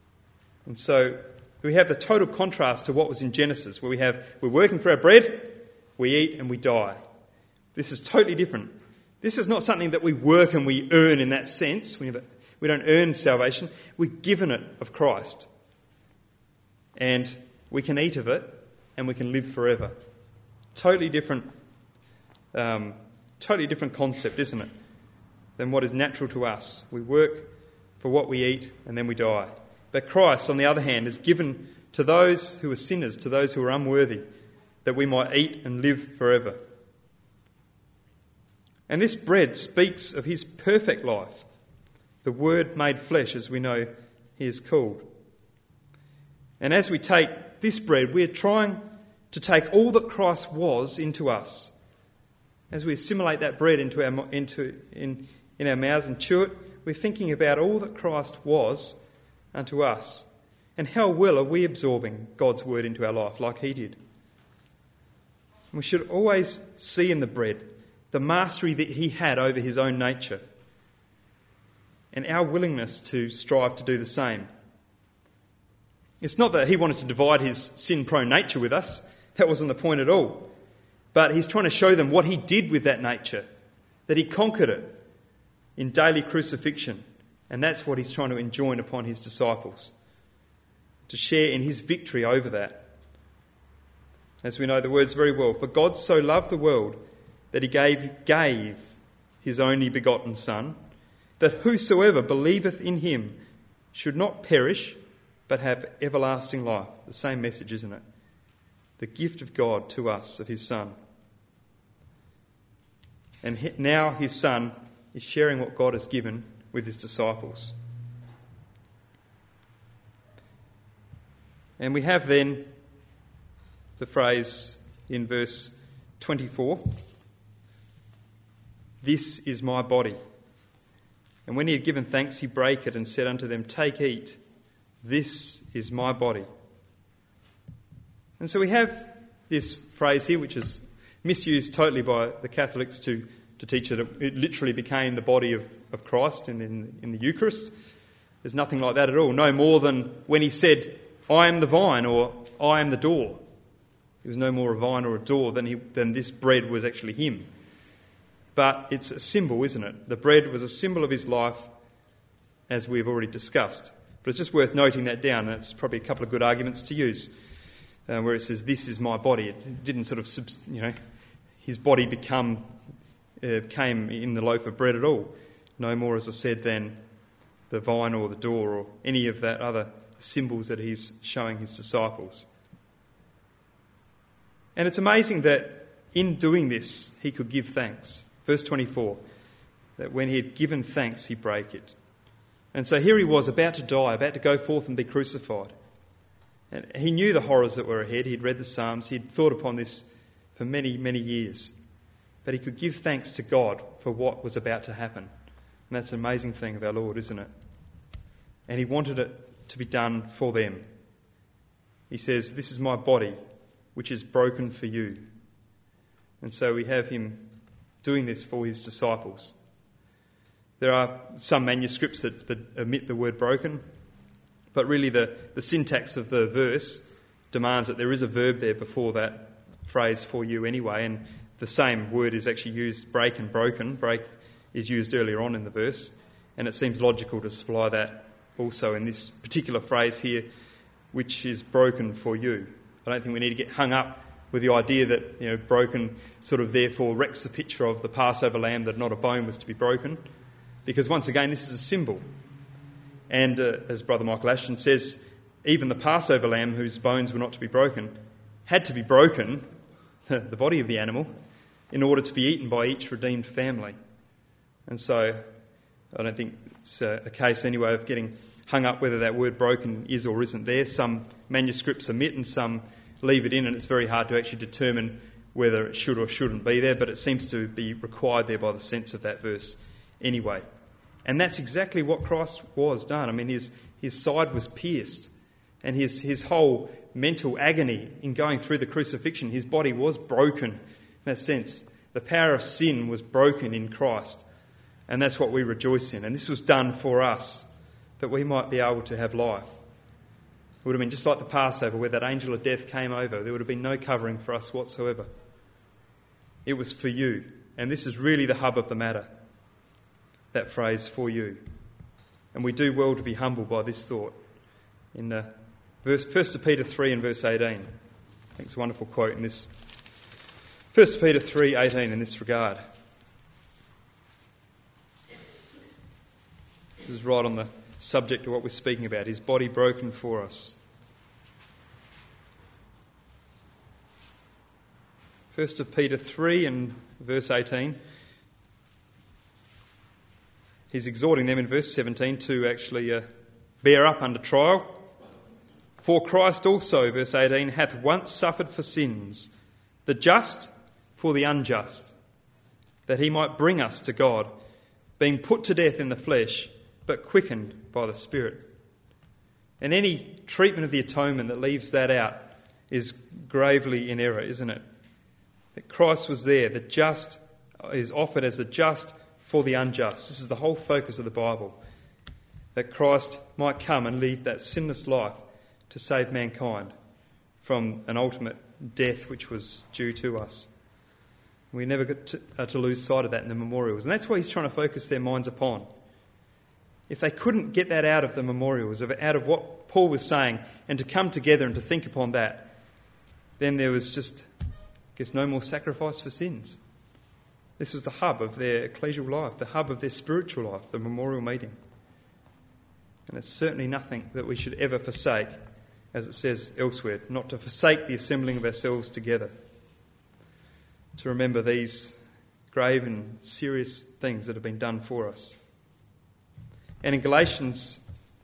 And so we have the total contrast to what was in Genesis, where we're working for our bread, we eat and we die. This is totally different. This is not something that we work and we earn in that sense. We don't earn salvation. We're given it of Christ. And we can eat of it and we can live forever. Totally different concept, isn't it, than what is natural to us. We work for what we eat and then we die. But Christ, on the other hand, is given to those who are sinners, to those who are unworthy, that we might eat and live forever. And this bread speaks of his perfect life, the Word made flesh, as we know he is called. And as we take this bread, we are trying to take all that Christ was into us. As we assimilate that bread in our mouths and chew it, we're thinking about all that Christ was unto us. And how well are we absorbing God's word into our life like he did? We should always see in the bread the mastery that he had over his own nature and our willingness to strive to do the same. It's not that he wanted to divide his sin-prone nature with us. That wasn't the point at all. But he's trying to show them what he did with that nature, that he conquered it in daily crucifixion. And that's what he's trying to enjoin upon his disciples, to share in his victory over that. As we know the words very well, for God so loved the world that he gave his only begotten Son, that whosoever believeth in him should not perish, but have everlasting life. The same message, isn't it? The gift of God to us of his Son. And now his Son is sharing what God has given with his disciples. And we have then the phrase in verse 24, "This is my body." And when he had given thanks, he brake it and said unto them, "Take, eat. This is my body." And so we have this phrase here, which is misused totally by the Catholics to teach that it literally became the body of Christ in the Eucharist. There's nothing like that at all. No more than when he said, "I am the vine," or "I am the door." He was no more a vine or a door than this bread was actually him. But it's a symbol, isn't it? The bread was a symbol of his life, as we've already discussed. But it's just worth noting that down. That's probably a couple of good arguments to use, where it says, "This is my body." It didn't sort of, his body came in the loaf of bread at all. No more, as I said, than the vine or the door or any of that other symbols that he's showing his disciples. And it's amazing that in doing this, he could give thanks. Verse 24, that when he had given thanks, he brake it. And so here he was about to die, about to go forth and be crucified. And he knew the horrors that were ahead. He'd read the Psalms. He'd thought upon this for many, many years. But he could give thanks to God for what was about to happen. And that's an amazing thing of our Lord, isn't it? And he wanted it to be done for them. He says, "This is my body, which is broken for you." And so we have him doing this for his disciples. There are some manuscripts that omit the word broken, but really the syntax of the verse demands that there is a verb there before that phrase, "for you" anyway, and the same word is actually used, break and broken. Break is used earlier on in the verse, and it seems logical to supply that also in this particular phrase here, which is broken for you. I don't think we need to get hung up with the idea that broken sort of therefore wrecks the picture of the Passover lamb, that not a bone was to be broken, because once again this is a symbol. And as Brother Michael Ashton says, even the Passover lamb, whose bones were not to be broken, had to be broken, the body of the animal, in order to be eaten by each redeemed family. And so I don't think it's a case anyway of getting hung up whether that word broken is or isn't there. Some manuscripts omit and some leave it in, and it's very hard to actually determine whether it should or shouldn't be there, but it seems to be required there by the sense of that verse anyway. And that's exactly what Christ was done. I mean, his side was pierced, and his whole mental agony in going through the crucifixion, his body was broken in that sense. The power of sin was broken in Christ, and that's what we rejoice in. And this was done for us, that we might be able to have life. It would have been just like the Passover, where that angel of death came over. There would have been no covering for us whatsoever. It was for you. And this is really the hub of the matter, that phrase, for you. And we do well to be humbled by this thought. In 1 Peter 3 and verse 18, I think it's a wonderful quote in this. 1 Peter 3:18 in this regard. This is right on the subject of what we're speaking about, his body broken for us. 1 Peter 3 and verse 18. He's exhorting them in verse 17 to actually bear up under trial. For Christ also, verse 18, hath once suffered for sins, the just for the unjust, that he might bring us to God, being put to death in the flesh, but quickened by the Spirit. And any treatment of the atonement that leaves that out is gravely in error, isn't it? That Christ was there, the just is offered as the just for the unjust. This is the whole focus of the Bible, that Christ might come and lead that sinless life to save mankind from an ultimate death which was due to us. We never get to lose sight of that in the memorials. And that's what he's trying to focus their minds upon. If they couldn't get that out of the memorials, out of what Paul was saying, and to come together and to think upon that, then there was just, no more sacrifice for sins. This was the hub of their ecclesial life, the hub of their spiritual life, the memorial meeting. And it's certainly nothing that we should ever forsake, as it says elsewhere, not to forsake the assembling of ourselves together, to remember these grave and serious things that have been done for us. And in Galatians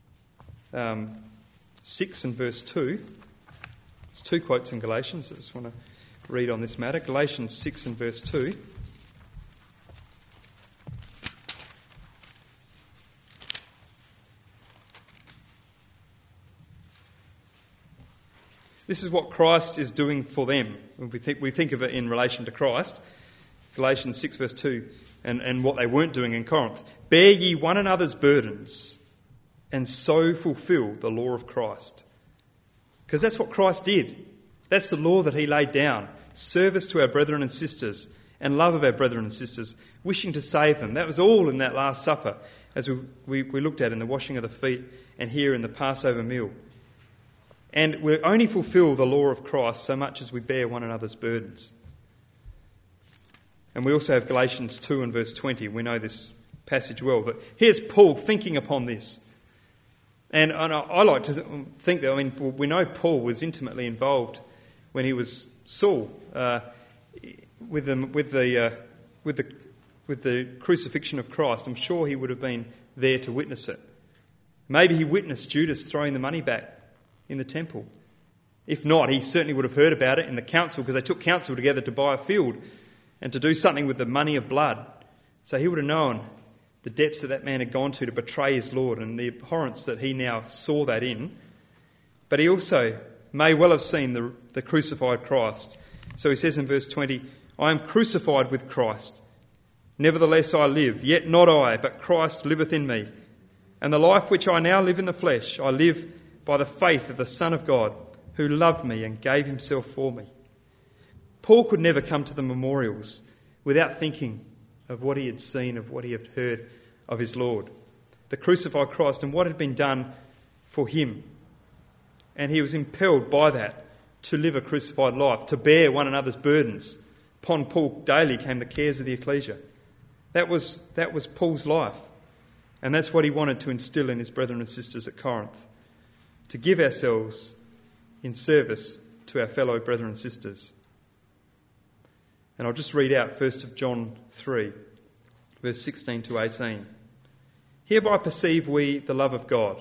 6 and verse 2, there's two quotes in Galatians I just want to read on this matter. Galatians 6 and verse 2. This is what Christ is doing for them. We think of it in relation to Christ. Galatians 6 verse 2, and what they weren't doing in Corinth. Bear ye one another's burdens, and so fulfil the law of Christ. Because that's what Christ did. That's the law that he laid down. Service to our brethren and sisters, and love of our brethren and sisters, wishing to save them. That was all in that Last Supper, as we looked at in the washing of the feet, and here in the Passover meal. And we only fulfil the law of Christ so much as we bear one another's burdens. And we also have Galatians 2 and verse 20. We know this passage well. But here's Paul thinking upon this. And I like to think that, we know Paul was intimately involved when he was Saul with the crucifixion of Christ. I'm sure he would have been there to witness it. Maybe he witnessed Judas throwing the money back in the temple. If not, he certainly would have heard about it in the council, because they took counsel together to buy a field and to do something with the money of blood. So he would have known the depths that man had gone to betray his Lord, and the abhorrence that he now saw that in. But he also may well have seen the crucified Christ. So he says in verse 20, I am crucified with Christ. Nevertheless I live, yet not I, but Christ liveth in me. And the life which I now live in the flesh, I live by the faith of the Son of God, who loved me and gave himself for me. Paul could never come to the memorials without thinking of what he had seen, of what he had heard of his Lord, the crucified Christ, and what had been done for him. And he was impelled by that to live a crucified life, to bear one another's burdens. Upon Paul daily came the cares of the ecclesia. That was Paul's life. And that's what he wanted to instill in his brethren and sisters at Corinth, to give ourselves in service to our fellow brethren and sisters. And I'll just read out 1 John 3, verse 16 to 18. Hereby perceive we the love of God,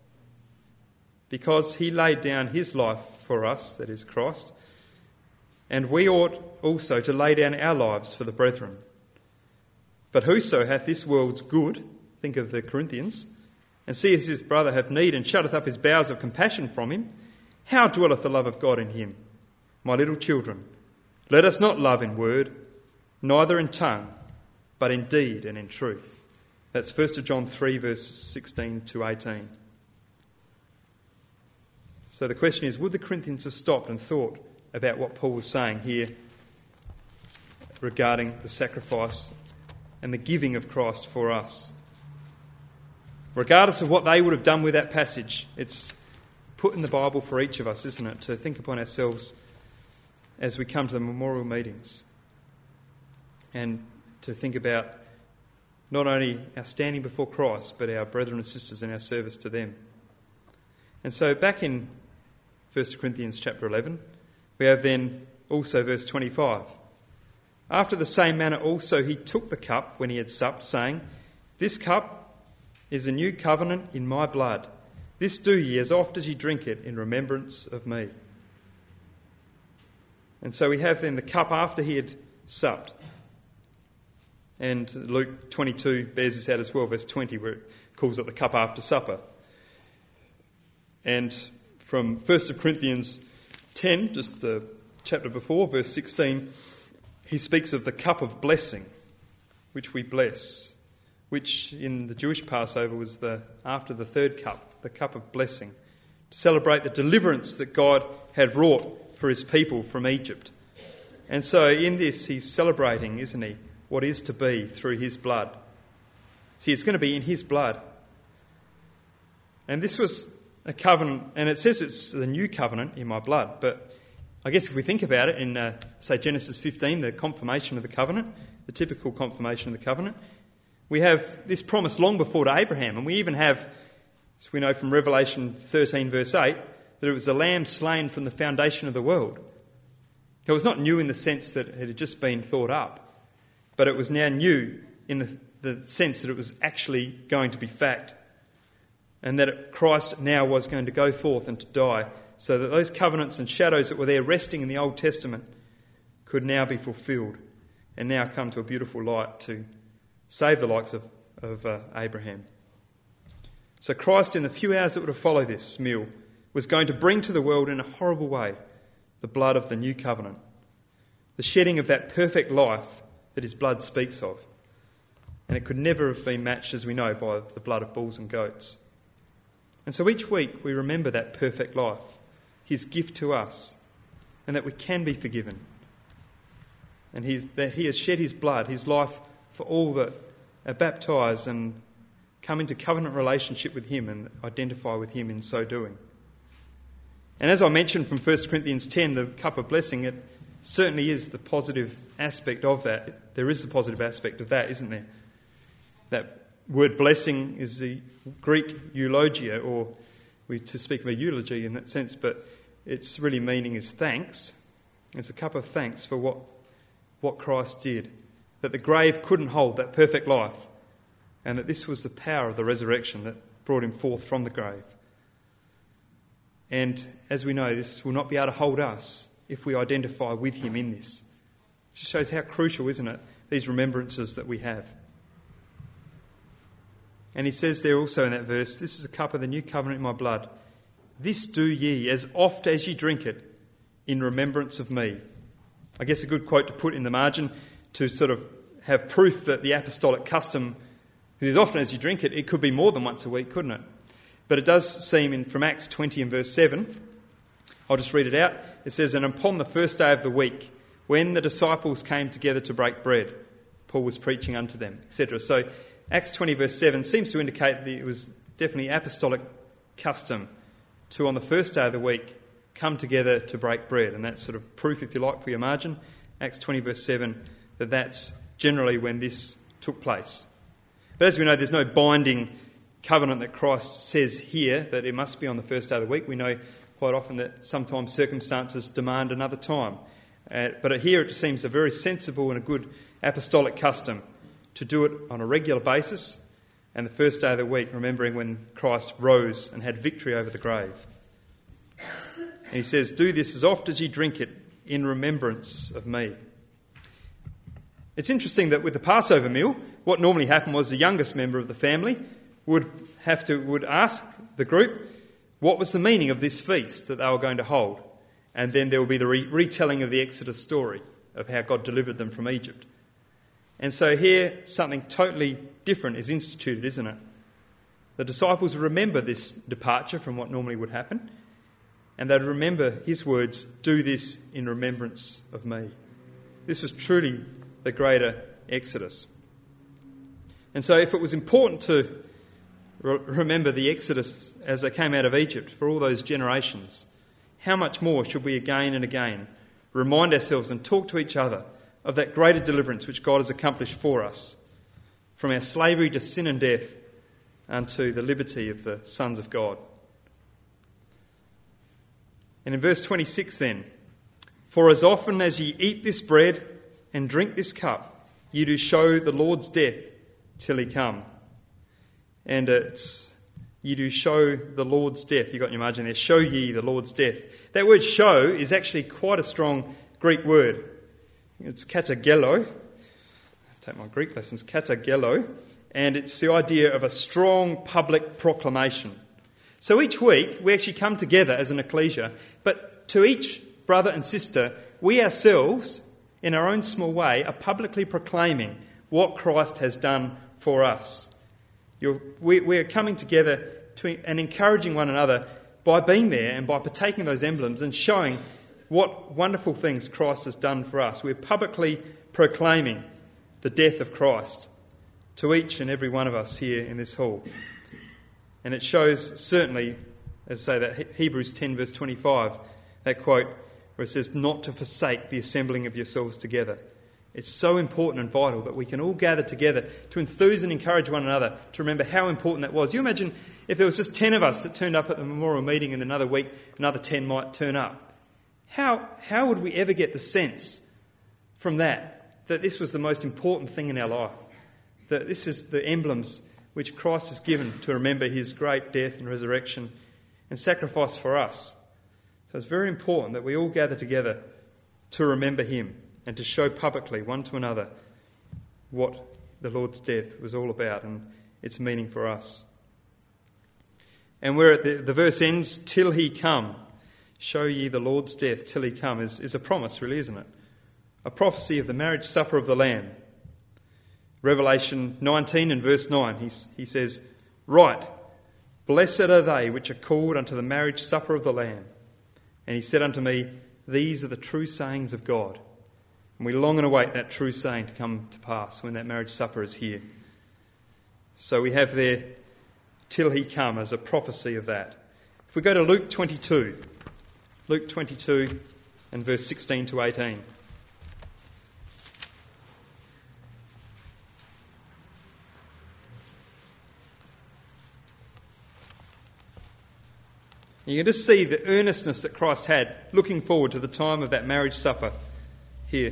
because he laid down his life for us, that is Christ, and we ought also to lay down our lives for the brethren. But whoso hath this world's good, think of the Corinthians, and seeth his brother have need, and shutteth up his bowels of compassion from him, how dwelleth the love of God in him? My little children, let us not love in word, neither in tongue, but in deed and in truth. That's 1 John 3, verse 16 to 18. So the question is, would the Corinthians have stopped and thought about what Paul was saying here regarding the sacrifice and the giving of Christ for us. Regardless of what they would have done with that passage, it's put in the Bible for each of us, isn't it, to think upon ourselves as we come to the memorial meetings and to think about not only our standing before Christ, but our brethren and sisters and our service to them. And so back in 1 Corinthians chapter 11, we have then also verse 25. After the same manner also he took the cup when he had supped, saying, "This cup is a new covenant in my blood. This do ye as oft as ye drink it in remembrance of me." And so we have then the cup after he had supped. And Luke 22 bears this out as well, verse 20, where it calls it the cup after supper. And from 1 Corinthians 10, just the chapter before, verse 16, he speaks of the cup of blessing, which we bless, which in the Jewish Passover was after the third cup, the cup of blessing, to celebrate the deliverance that God had wrought for his people from Egypt. And so in this he's celebrating, isn't he, what is to be through his blood. See, it's going to be in his blood. And this was a covenant, and it says it's the new covenant in my blood, but I guess if we think about it in, say, Genesis 15, the confirmation of the covenant, the typical confirmation of the covenant, we have this promise long before to Abraham, and we even have, as we know from Revelation 13 verse 8, that it was a lamb slain from the foundation of the world. It was not new in the sense that it had just been thought up, but it was now new in the sense that it was actually going to be fact, and that Christ now was going to go forth and to die, so that those covenants and shadows that were there resting in the Old Testament could now be fulfilled and now come to a beautiful light to save the likes of Abraham. So Christ, in the few hours that would have followed this meal, was going to bring to the world in a horrible way the blood of the new covenant, the shedding of that perfect life that his blood speaks of. And it could never have been matched, as we know, by the blood of bulls and goats. And so each week we remember that perfect life, his gift to us, and that we can be forgiven. And that he has shed his blood, his life, for all that are baptised and come into covenant relationship with him and identify with him in so doing. And as I mentioned from 1 Corinthians 10, the cup of blessing, it certainly is the positive aspect of that. There is a positive aspect of that, isn't there? That word blessing is the Greek eulogia, or to speak of a eulogy in that sense, but its really meaning is thanks. It's a cup of thanks for what Christ did, that the grave couldn't hold that perfect life, and that this was the power of the resurrection that brought him forth from the grave. And as we know, this will not be able to hold us if we identify with him in this. It just shows how crucial, isn't it, these remembrances that we have. And he says there also in that verse, "This is a cup of the new covenant in my blood. This do ye as oft as ye drink it in remembrance of me." I guess a good quote to put in the margin to sort of have proof that the apostolic custom, because as often as you drink it, it could be more than once a week, couldn't it? But it does seem from Acts 20 and verse 7, I'll just read it out. It says, "And upon the first day of the week, when the disciples came together to break bread, Paul was preaching unto them," etc. So Acts 20 verse 7 seems to indicate that it was definitely apostolic custom to, on the first day of the week, come together to break bread. And that's sort of proof, if you like, for your margin, Acts 20 verse 7, that that's generally when this took place. But as we know, there's no binding covenant that Christ says here that it must be on the first day of the week. We know quite often that sometimes circumstances demand another time. But here it seems a very sensible and a good apostolic custom to do it on a regular basis, and the first day of the week, remembering when Christ rose and had victory over the grave. And he says, "Do this as oft as ye drink it in remembrance of me." It's interesting that with the Passover meal, what normally happened was the youngest member of the family would ask the group what was the meaning of this feast that they were going to hold. And then there will be the retelling of the Exodus story of how God delivered them from Egypt. And so here, something totally different is instituted, isn't it? The disciples remember this departure from what normally would happen, and they'd remember his words, "Do this in remembrance of me." This was truly the greater Exodus. And so if it was important to remember the Exodus as they came out of Egypt for all those generations, how much more should we again and again remind ourselves and talk to each other of that greater deliverance which God has accomplished for us, from our slavery to sin and death unto the liberty of the sons of God. And in verse 26 then, "For as often as ye eat this bread and drink this cup, ye do show the Lord's death till he come." And it's, "ye do show the Lord's death." You've got in your margin there, "show ye the Lord's death." That word "show" is actually quite a strong Greek word. It's katagelo. Take my Greek lessons, katagelo. And it's the idea of a strong public proclamation. So each week we actually come together as an ecclesia, but to each brother and sister, we ourselves, in our own small way, are publicly proclaiming what Christ has done for us. We are coming together and encouraging one another by being there and by partaking those emblems and showing what wonderful things Christ has done for us. We're publicly proclaiming the death of Christ to each and every one of us here in this hall. And it shows certainly, as I say, that Hebrews 10 verse 25, that quote where it says, "not to forsake the assembling of yourselves together." It's so important and vital that we can all gather together to enthuse and encourage one another to remember how important that was. You imagine if there was just 10 of us that turned up at the memorial meeting and another week another 10 might turn up. How would we ever get the sense from that this was the most important thing in our life? That this is the emblems which Christ has given to remember his great death and resurrection and sacrifice for us. So it's very important that we all gather together to remember him and to show publicly one to another what the Lord's death was all about and its meaning for us. And where the verse ends, "till he come, show ye the Lord's death till he come," is a promise, really, isn't it? A prophecy of the marriage supper of the Lamb. Revelation 19 and verse 9, he says, "Right, blessed are they which are called unto the marriage supper of the Lamb. And he said unto me, These are the true sayings of God." And we long and await that true saying to come to pass when that marriage supper is here. So we have there, "till he come," as a prophecy of that. If we go to Luke 22 and verse 16 to 18. You can just see the earnestness that Christ had looking forward to the time of that marriage supper here.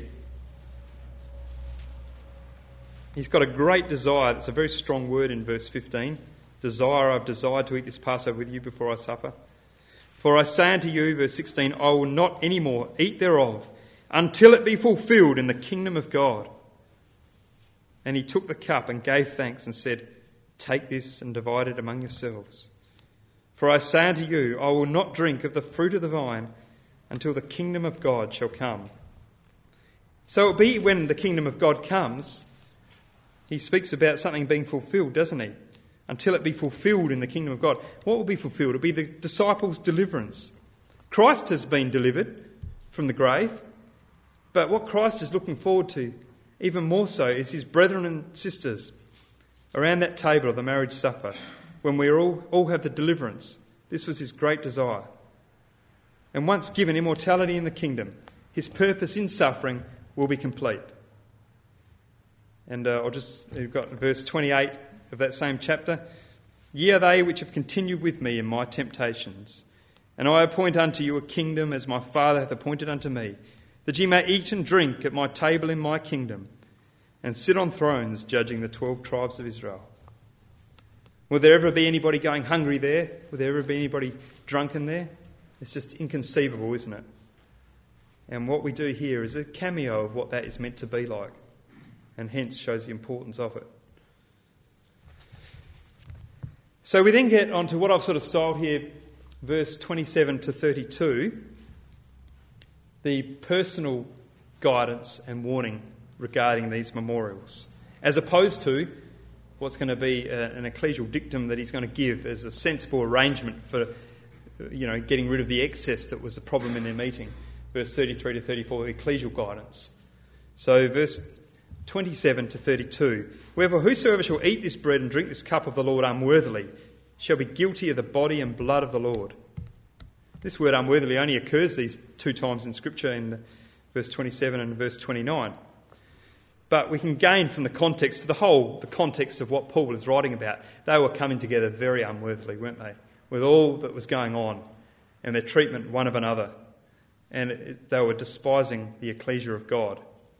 He's got a great desire. That's a very strong word in verse 15. "Desire, I've desired to eat this Passover with you before I suffer. For I say unto you," verse 16, "I will not any more eat thereof until it be fulfilled in the kingdom of God." And he took the cup and gave thanks and said, "Take this and divide it among yourselves. For I say unto you, I will not drink of the fruit of the vine until the kingdom of God shall come." So it'll be when the kingdom of God comes, he speaks about something being fulfilled, doesn't he? Until it be fulfilled in the kingdom of God. What will be fulfilled? It'll be the disciples' deliverance. Christ has been delivered from the grave, but what Christ is looking forward to, even more so, is his brethren and sisters around that table of the marriage supper, when we all have the deliverance. This was his great desire. And once given immortality in the kingdom, his purpose in suffering will be complete. And you've got verse 28 of that same chapter. "Ye are they which have continued with me in my temptations. And I appoint unto you a kingdom as my Father hath appointed unto me, that ye may eat and drink at my table in my kingdom, and sit on thrones judging the 12 tribes of Israel." Will there ever be anybody going hungry there? Will there ever be anybody drunken there? It's just inconceivable, isn't it? And what we do here is a cameo of what that is meant to be like, and hence shows the importance of it. So we then get on to what I've sort of styled here, verse 27 to 32, the personal guidance and warning regarding these memorials, as opposed to what's going to be an ecclesial dictum that he's going to give as a sensible arrangement for, getting rid of the excess that was the problem in their meeting. Verse 33 to 34, ecclesial guidance. So verse 27 to 32. Wherefore whosoever shall eat this bread and drink this cup of the Lord unworthily shall be guilty of the body and blood of the Lord. This word unworthily only occurs these two times in Scripture, in verse 27 and verse 29. But we can gain from the context, the context of what Paul is writing about. They were coming together very unworthily, weren't they? With all that was going on and their treatment one of another. And they were despising the ecclesia of God.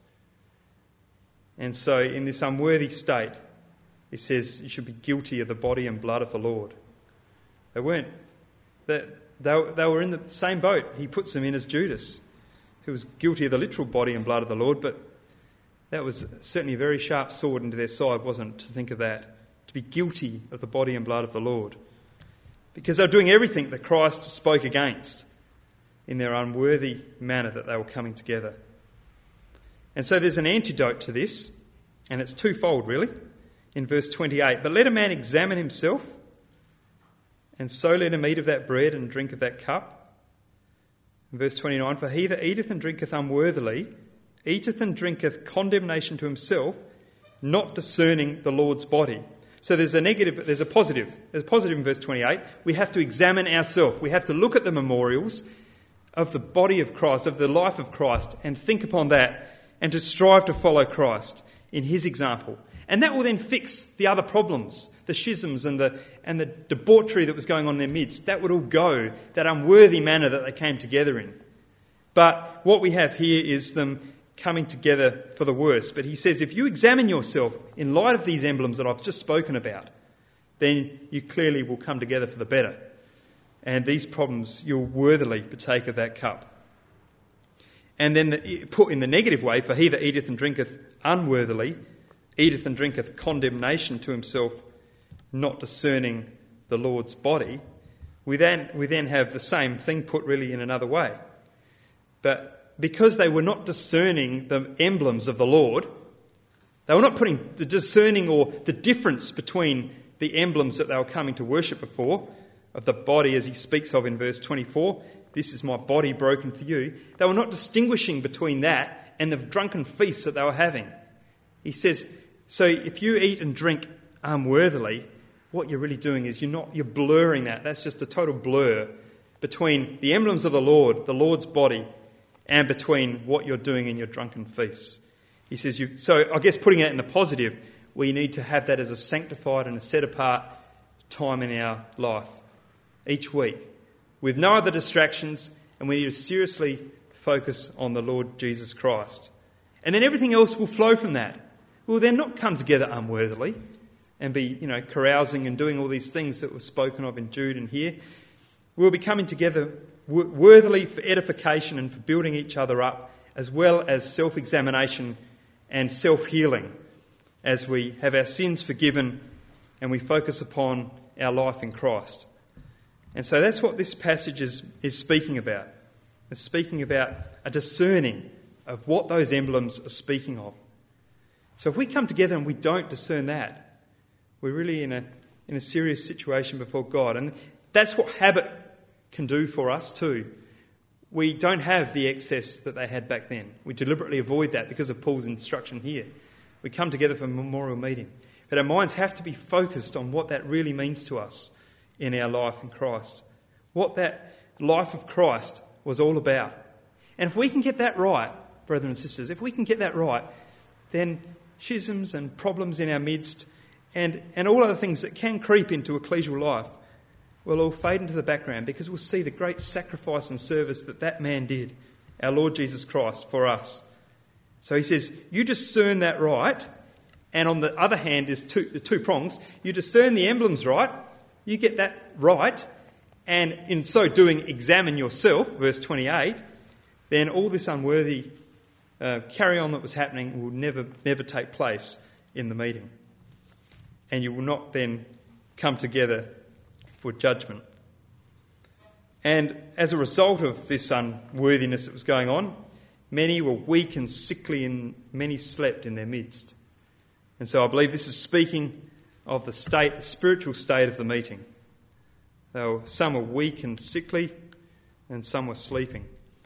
And so in this unworthy state, he says you should be guilty of the body and blood of the Lord. They weren't. They were in the same boat. He puts them in as Judas, who was guilty of the literal body and blood of the Lord, but that was certainly a very sharp sword into their side, wasn't it, to think of that, to be guilty of the body and blood of the Lord. Because they were doing everything that Christ spoke against in their unworthy manner that they were coming together. And so there's an antidote to this, and it's twofold really, in verse 28. But let a man examine himself, and so let him eat of that bread and drink of that cup. In verse 29, for he that eateth and drinketh unworthily eateth and drinketh condemnation to himself, not discerning the Lord's body. So there's a negative, there's a positive. There's a positive in verse 28. We have to examine ourselves. We have to look at the memorials of the body of Christ, of the life of Christ, and think upon that, and to strive to follow Christ in his example. And that will then fix the other problems, the schisms and the debauchery that was going on in their midst. That would all go, that unworthy manner that they came together in. But what we have here is them coming together for the worse. But he says, if you examine yourself in light of these emblems that I've just spoken about, then you clearly will come together for the better. And these problems, you'll worthily partake of that cup. And then put in the negative way, for he that eateth and drinketh unworthily eateth and drinketh condemnation to himself, not discerning the Lord's body. We then have the same thing put really in another way. But because they were not discerning the emblems of the Lord, they were not putting the discerning or the difference between the emblems that they were coming to worship before, of the body as he speaks of in verse 24, this is my body broken for you. They were not distinguishing between that and the drunken feasts that they were having. He says, so if you eat and drink unworthily, what you're really doing is you're blurring that. That's just a total blur between the emblems of the Lord, the Lord's body, and between what you're doing in your drunken feasts. He says, so I guess putting that in the positive, we need to have that as a sanctified and a set-apart time in our life each week, with no other distractions, and we need to seriously focus on the Lord Jesus Christ. And then everything else will flow from that. We'll then not come together unworthily and be, carousing and doing all these things that were spoken of in Jude and here. We'll be coming together worthily for edification and for building each other up, as well as self-examination and self-healing as we have our sins forgiven and we focus upon our life in Christ. And so that's what this passage is speaking about. It's speaking about a discerning of what those emblems are speaking of. So if we come together and we don't discern that, we're really in a serious situation before God. And that's what habit can do for us too. We don't have the excess that they had back then. We deliberately avoid that because of Paul's instruction here. We come together for a memorial meeting. But our minds have to be focused on what that really means to us in our life in Christ. What that life of Christ was all about. And if we can get that right, brothers and sisters, if we can get that right, then schisms and problems in our midst and all other things that can creep into ecclesial life will all fade into the background, because we'll see the great sacrifice and service that man did, our Lord Jesus Christ, for us. So he says, you discern that right, and on the other hand is the two prongs. You discern the emblems right, you get that right, and in so doing examine yourself, verse 28, then all this unworthy carry-on that was happening will never take place in the meeting. And you will not then come together for judgment. And as a result of this unworthiness that was going on, many were weak and sickly, and many slept in their midst. And so I believe this is speaking of the spiritual state of the meeting. Some were weak and sickly, and some were sleeping.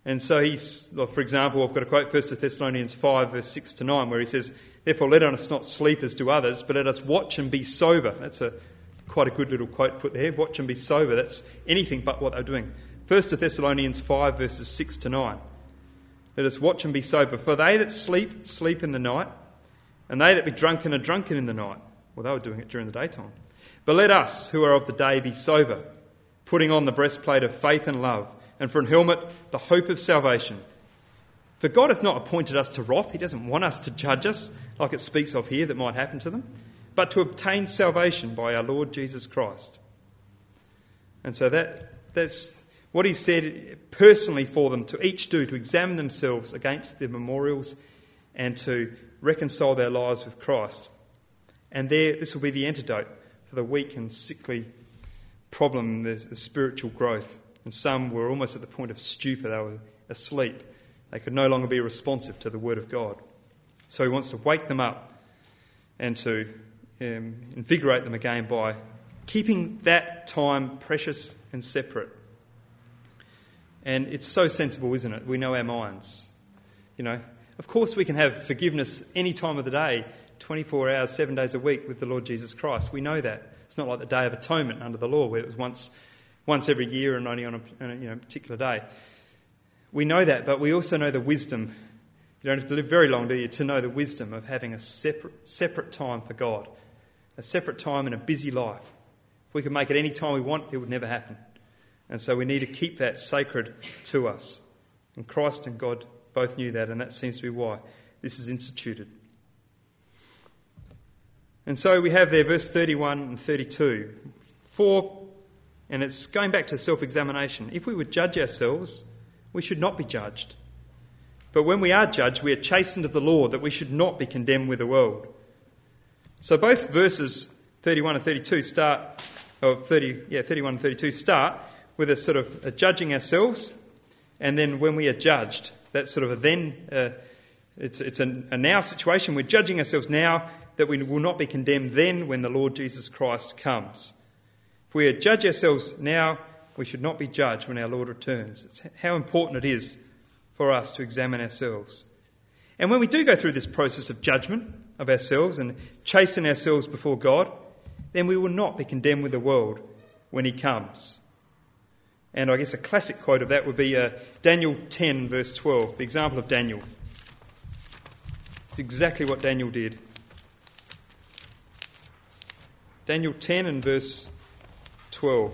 And so for example, I've got a quote, 1 Thessalonians 5, verse 6 to 9, where he says, "Therefore let us not sleep as do others, but let us watch and be sober." That's quite a good little quote put there. Watch and be sober. That's anything but what they're doing. 1 Thessalonians 5, verses 6 to 9. Let us watch and be sober. For they that sleep, sleep in the night, and they that be drunken are drunken in the night. Well, they were doing it during the daytime. But let us, who are of the day, be sober, putting on the breastplate of faith and love, and for an helmet, the hope of salvation. For God hath not appointed us to wrath. He doesn't want us to judge us, like it speaks of here that might happen to them, but to obtain salvation by our Lord Jesus Christ. And so that's what he said personally for them to each do, to examine themselves against the memorials and to reconcile their lives with Christ. And this will be the antidote for the weak and sickly problem, the spiritual growth. And some were almost at the point of stupor. They were asleep. They could no longer be responsive to the Word of God. So he wants to wake them up and to invigorate them again by keeping that time precious and separate. And it's so sensible, isn't it? We know our minds. Of course we can have forgiveness any time of the day, 24 hours, 7 days a week with the Lord Jesus Christ. We know that. It's not like the Day of Atonement under the law where it was once every year and only on a particular day. We know that, but we also know the wisdom. You don't have to live very long, do you, to know the wisdom of having a separate time for God, a separate time in a busy life. If we could make it any time we want, it would never happen. And so we need to keep that sacred to us. And Christ and God both knew that, and that seems to be why this is instituted. And so we have there verse 31 and 32. And it's going back to self-examination. If we would judge ourselves, we should not be judged. But when we are judged, we are chastened of the Lord, that we should not be condemned with the world. So both verses 31 and 32 31 and 32 start with a sort of a judging ourselves, and then when we are judged, that's sort of a then, it's a now situation. We're judging ourselves now, that we will not be condemned then when the Lord Jesus Christ comes. If we judge ourselves now, we should not be judged when our Lord returns. It's how important it is for us to examine ourselves. And when we do go through this process of judgment of ourselves and chasten ourselves before God, then we will not be condemned with the world when he comes. And I guess a classic quote of that would be Daniel 10, verse 12, the example of Daniel. It's exactly what Daniel did. Daniel 10 and verse 12.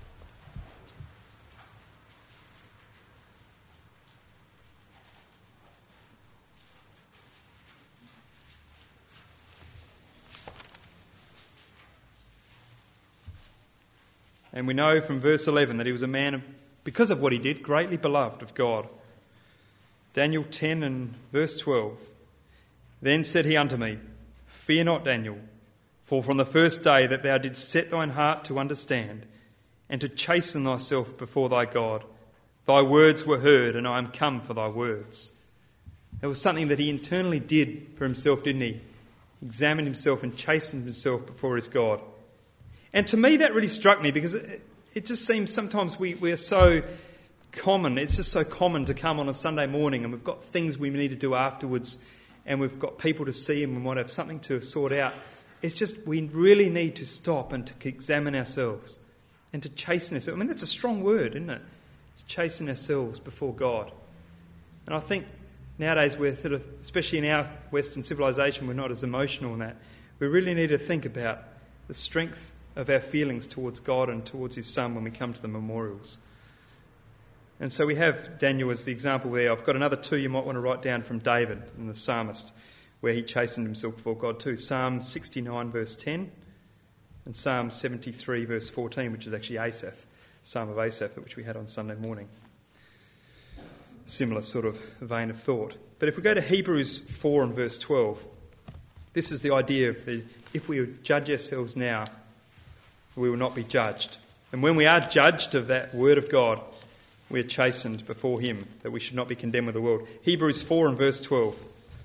And we know from verse 11 that he was a man, because of what he did, greatly beloved of God. Daniel 10 and verse 12. Then said he unto me, Fear not, Daniel, for from the first day that thou didst set thine heart to understand, and to chasten thyself before thy God, thy words were heard, and I am come for thy words. It was something that he internally did for himself, didn't he? Examined himself and chastened himself before his God. And to me that really struck me, because it just seems sometimes we are so common. It's just so common to come on a Sunday morning and we've got things we need to do afterwards and we've got people to see and we might have something to sort out. It's just we really need to stop and to examine ourselves and to chasten ourselves. I mean, that's a strong word, isn't it? To chasten ourselves before God. And I think nowadays we're sort of, especially in our Western civilization, we're not as emotional in that. We really need to think about the strength of our feelings towards God and towards his Son when we come to the memorials. And so we have Daniel as the example there. I've got another two you might want to write down from David in the psalmist, where he chastened himself before God too. Psalm 69 verse 10 and Psalm 73 verse 14, which is actually Asaph, Psalm of Asaph, which we had on Sunday morning. Similar sort of vein of thought. But if we go to Hebrews 4 and verse 12, this is the idea of if we judge ourselves now, we will not be judged. And when we are judged of that word of God, we are chastened before him, that we should not be condemned with the world. Hebrews 4 and verse 12.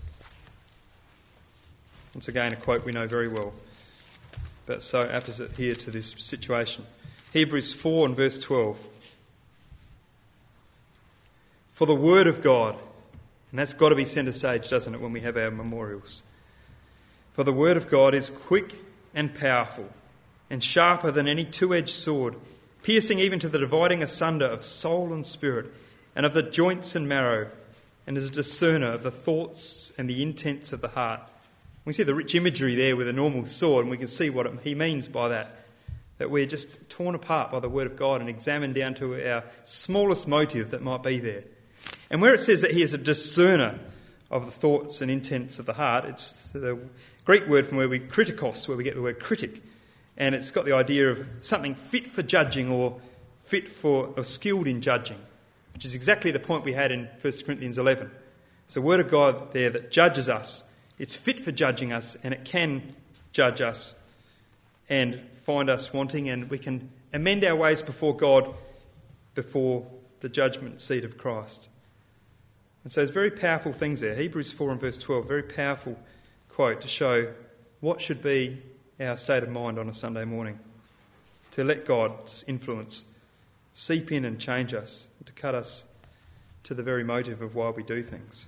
Once again, a quote we know very well, but so opposite here to this situation. Hebrews 4 and verse 12. for the Word of God, and that's got to be centre stage, doesn't it, when we have our memorials? For the Word of God is quick and powerful, and sharper than any two-edged sword, piercing even to the dividing asunder of soul and spirit, and of the joints and marrow, and is a discerner of the thoughts and the intents of the heart. We see the rich imagery there with a normal sword, and we can see what he means by that we're just torn apart by the Word of God and examined down to our smallest motive that might be there. And where it says that he is a discerner of the thoughts and intents of the heart, it's the Greek word from where we kritikos, where we get the word critic, and it's got the idea of something fit for judging or skilled in judging, which is exactly the point we had in 1 Corinthians 11. It's the Word of God there that judges us. It's fit for judging us, and it can judge us and find us wanting, and we can amend our ways before God, before the judgment seat of Christ. And so there's very powerful things there. Hebrews 4 and verse 12, very powerful quote to show what should be our state of mind on a Sunday morning. To let God's influence seep in and change us, to cut us to the very motive of why we do things.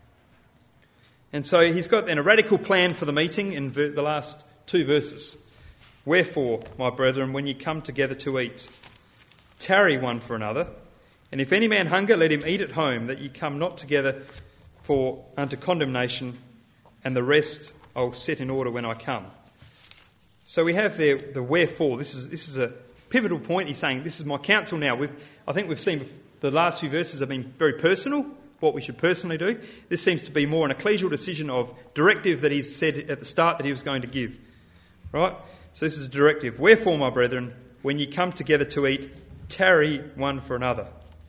And so he's got then a radical plan for the meeting in the last two verses. Wherefore, my brethren, when ye come together to eat, tarry one for another, and if any man hunger, let him eat at home, that ye come not together unto condemnation, and the rest I will set in order when I come. So we have there the wherefore. This is a pivotal point. He's saying, this is my counsel now. I think we've seen the last few verses have been very personal, what we should personally do. This seems to be more an ecclesial decision of directive that he's said at the start that he was going to give. Right? So this is a directive. Wherefore, my brethren, when ye come together to eat, tarry one for another.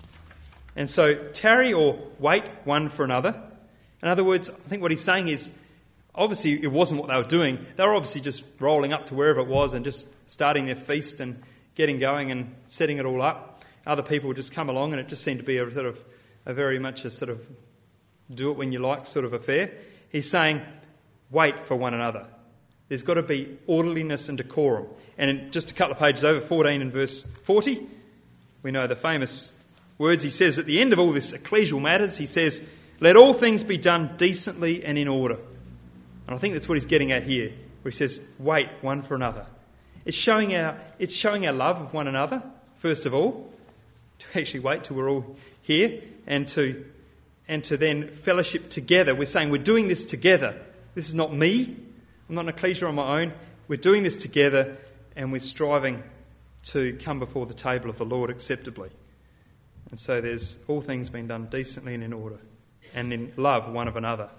And so tarry or wait one for another. In other words, I think what he's saying is, obviously it wasn't what they were doing. They were obviously just rolling up to wherever it was and just starting their feast and getting going and setting it all up. Other people would just come along, and it just seemed to be a very much a sort of do it when you like sort of affair. He's saying, wait for one another. There's got to be orderliness and decorum. And in just a couple of pages over, 14 and verse 40, we know the famous words he says at the end of all this ecclesial matters. He says, let all things be done decently and in order. And I think that's what he's getting at here, where he says, wait one for another. It's showing our love of one another, first of all, to actually wait till we're all here, and to then fellowship together. We're saying we're doing this together. This is not me. I'm not an ecclesia on my own. We're doing this together, and we're striving to come before the table of the Lord acceptably. And so there's all things being done decently and in order, and in love one of another.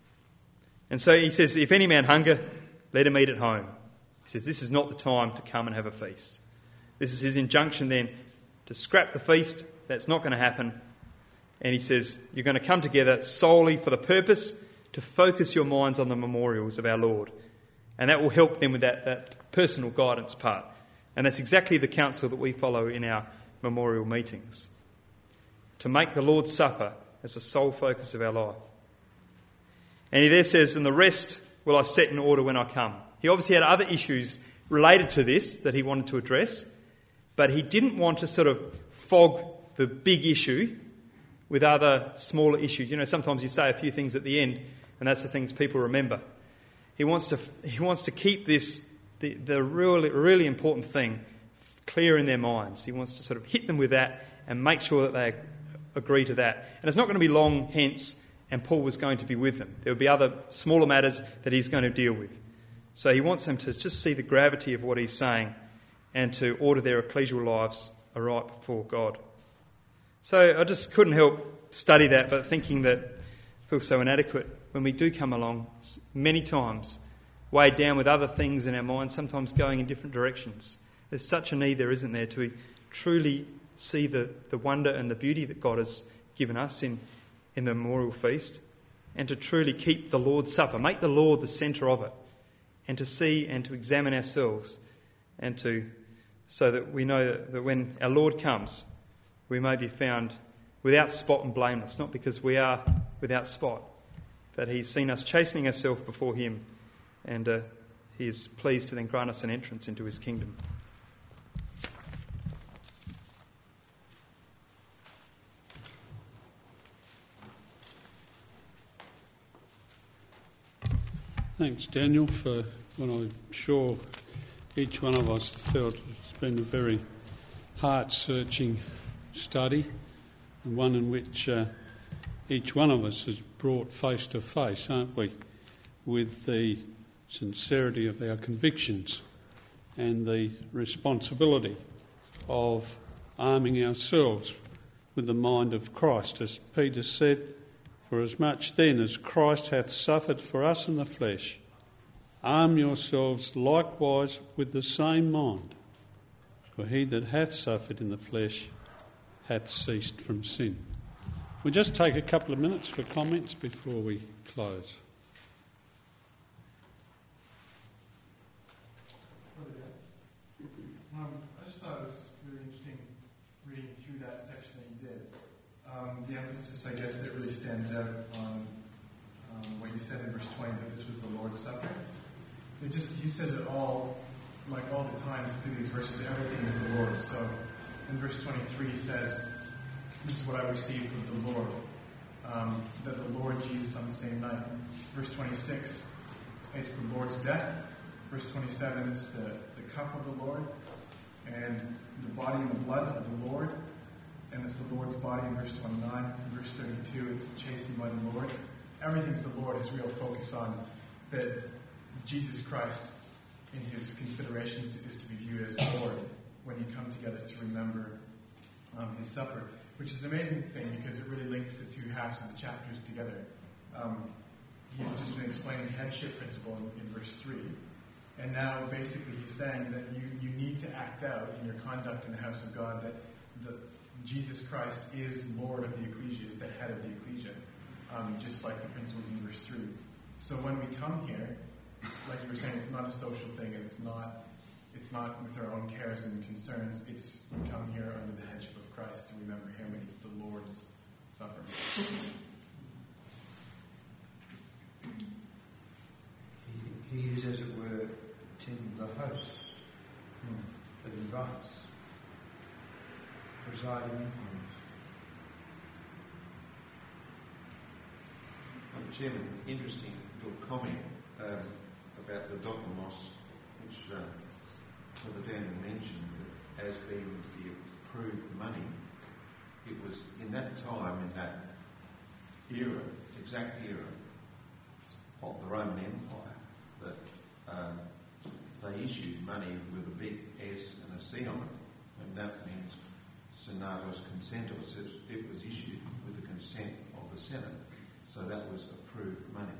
And so he says, if any man hunger, let him eat at home. He says, this is not the time to come and have a feast. This is his injunction then, to scrap the feast. That's not going to happen. And he says, you're going to come together solely for the purpose to focus your minds on the memorials of our Lord. And that will help them with that personal guidance part. And that's exactly the counsel that we follow in our memorial meetings. To make the Lord's Supper as the sole focus of our life. And he there says, and the rest will I set in order when I come. He obviously had other issues related to this that he wanted to address, but he didn't want to sort of fog the big issue with other smaller issues. You know, sometimes you say a few things at the end, and that's the things people remember. He wants to keep this, the really important thing, clear in their minds. He wants to sort of hit them with that and make sure that they agree to that. And it's not going to be long hence, and Paul was going to be with them. There will be other smaller matters that he's going to deal with. So he wants them to just see the gravity of what he's saying and to order their ecclesial lives aright before God. So I just couldn't help study that, but thinking that I feel so inadequate when we do come along many times, weighed down with other things in our minds, sometimes going in different directions. There's such a need there, isn't there, to truly see the wonder and the beauty that God has given us in the memorial feast, and to truly keep the Lord's Supper, make the Lord the centre of it, and to see and to examine ourselves, and so that we know that when our Lord comes, we may be found without spot and blameless, not because we are without spot, but he's seen us chastening ourselves before him, and he is pleased to then grant us an entrance into his kingdom. Thanks, Daniel, for what I'm sure each one of us felt it's been a very heart-searching study, and one in which each one of us is brought face to face, aren't we, with the sincerity of our convictions and the responsibility of arming ourselves with the mind of Christ. As Peter said, "For as much then as Christ hath suffered for us in the flesh, arm yourselves likewise with the same mind. For he that hath suffered in the flesh hath ceased from sin." We'll just take a couple of minutes for comments before we close. I just thought it was really interesting reading through that section that you did. The emphasis, I guess, that really stands out on what you said in verse 20, that this was the Lord's Supper. He says it all, like all the time through these verses, everything is the Lord's. So in verse 23 he says, "This is what I received from the Lord," that the Lord Jesus on the same night. Verse 26, it's the Lord's death. Verse 27 is the cup of the Lord, and the body and the blood of the Lord, and it's the Lord's body in verse 29. In verse 32, it's chastened by the Lord. Everything's the Lord. His real focus on that Jesus Christ, in his considerations, is to be viewed as Lord when you come together to remember his supper, which is an amazing thing because it really links the two halves of the chapters together. He's just been explaining the headship principle in verse 3. And now, basically, he's saying that you need to act out in your conduct in the house of God that Jesus Christ is Lord of the ecclesia, is the head of the ecclesia, just like the principles in verse 3. So when we come here, like you were saying, it's not a social thing, and it's not with our own cares and concerns. It's we come here under the headship of Christ to remember him, and it's the Lord's Supper. He is, as it were, the host that invites, presiding influence. Chairman, interesting little comment about the Dokomos, which Brother Daniel mentioned as being the approved money. It was in that time, in that era, exact era of the Roman Empire, that they issued money with a big S and a C on it, and that means senatus consentus. It was issued with the consent of the Senate, so that was approved money.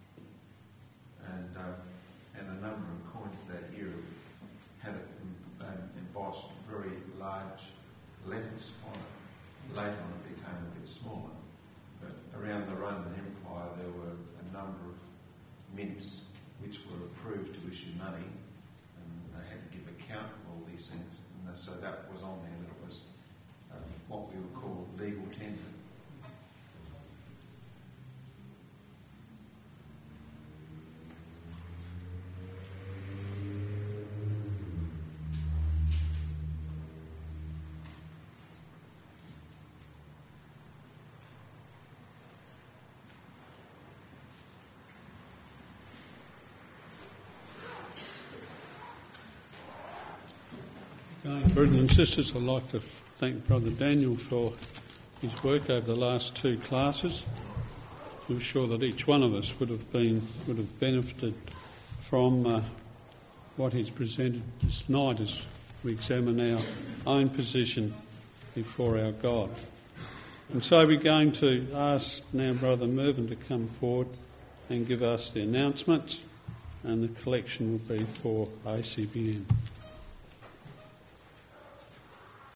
And a number of coins that year had it embossed very large letters on it. Later on it became a bit smaller, but around the Roman Empire there were a number of mints which were approved to issue money, and they had to give account of all these things, and so that was on there, that it was what we would call legal tender. Brothers and sisters, I'd like to thank Brother Daniel for his work over the last two classes. I'm sure that each one of us would have benefited from what he's presented this night as we examine our own position before our God. And so we're going to ask now Brother Mervyn to come forward and give us the announcements, and the collection will be for ACBN.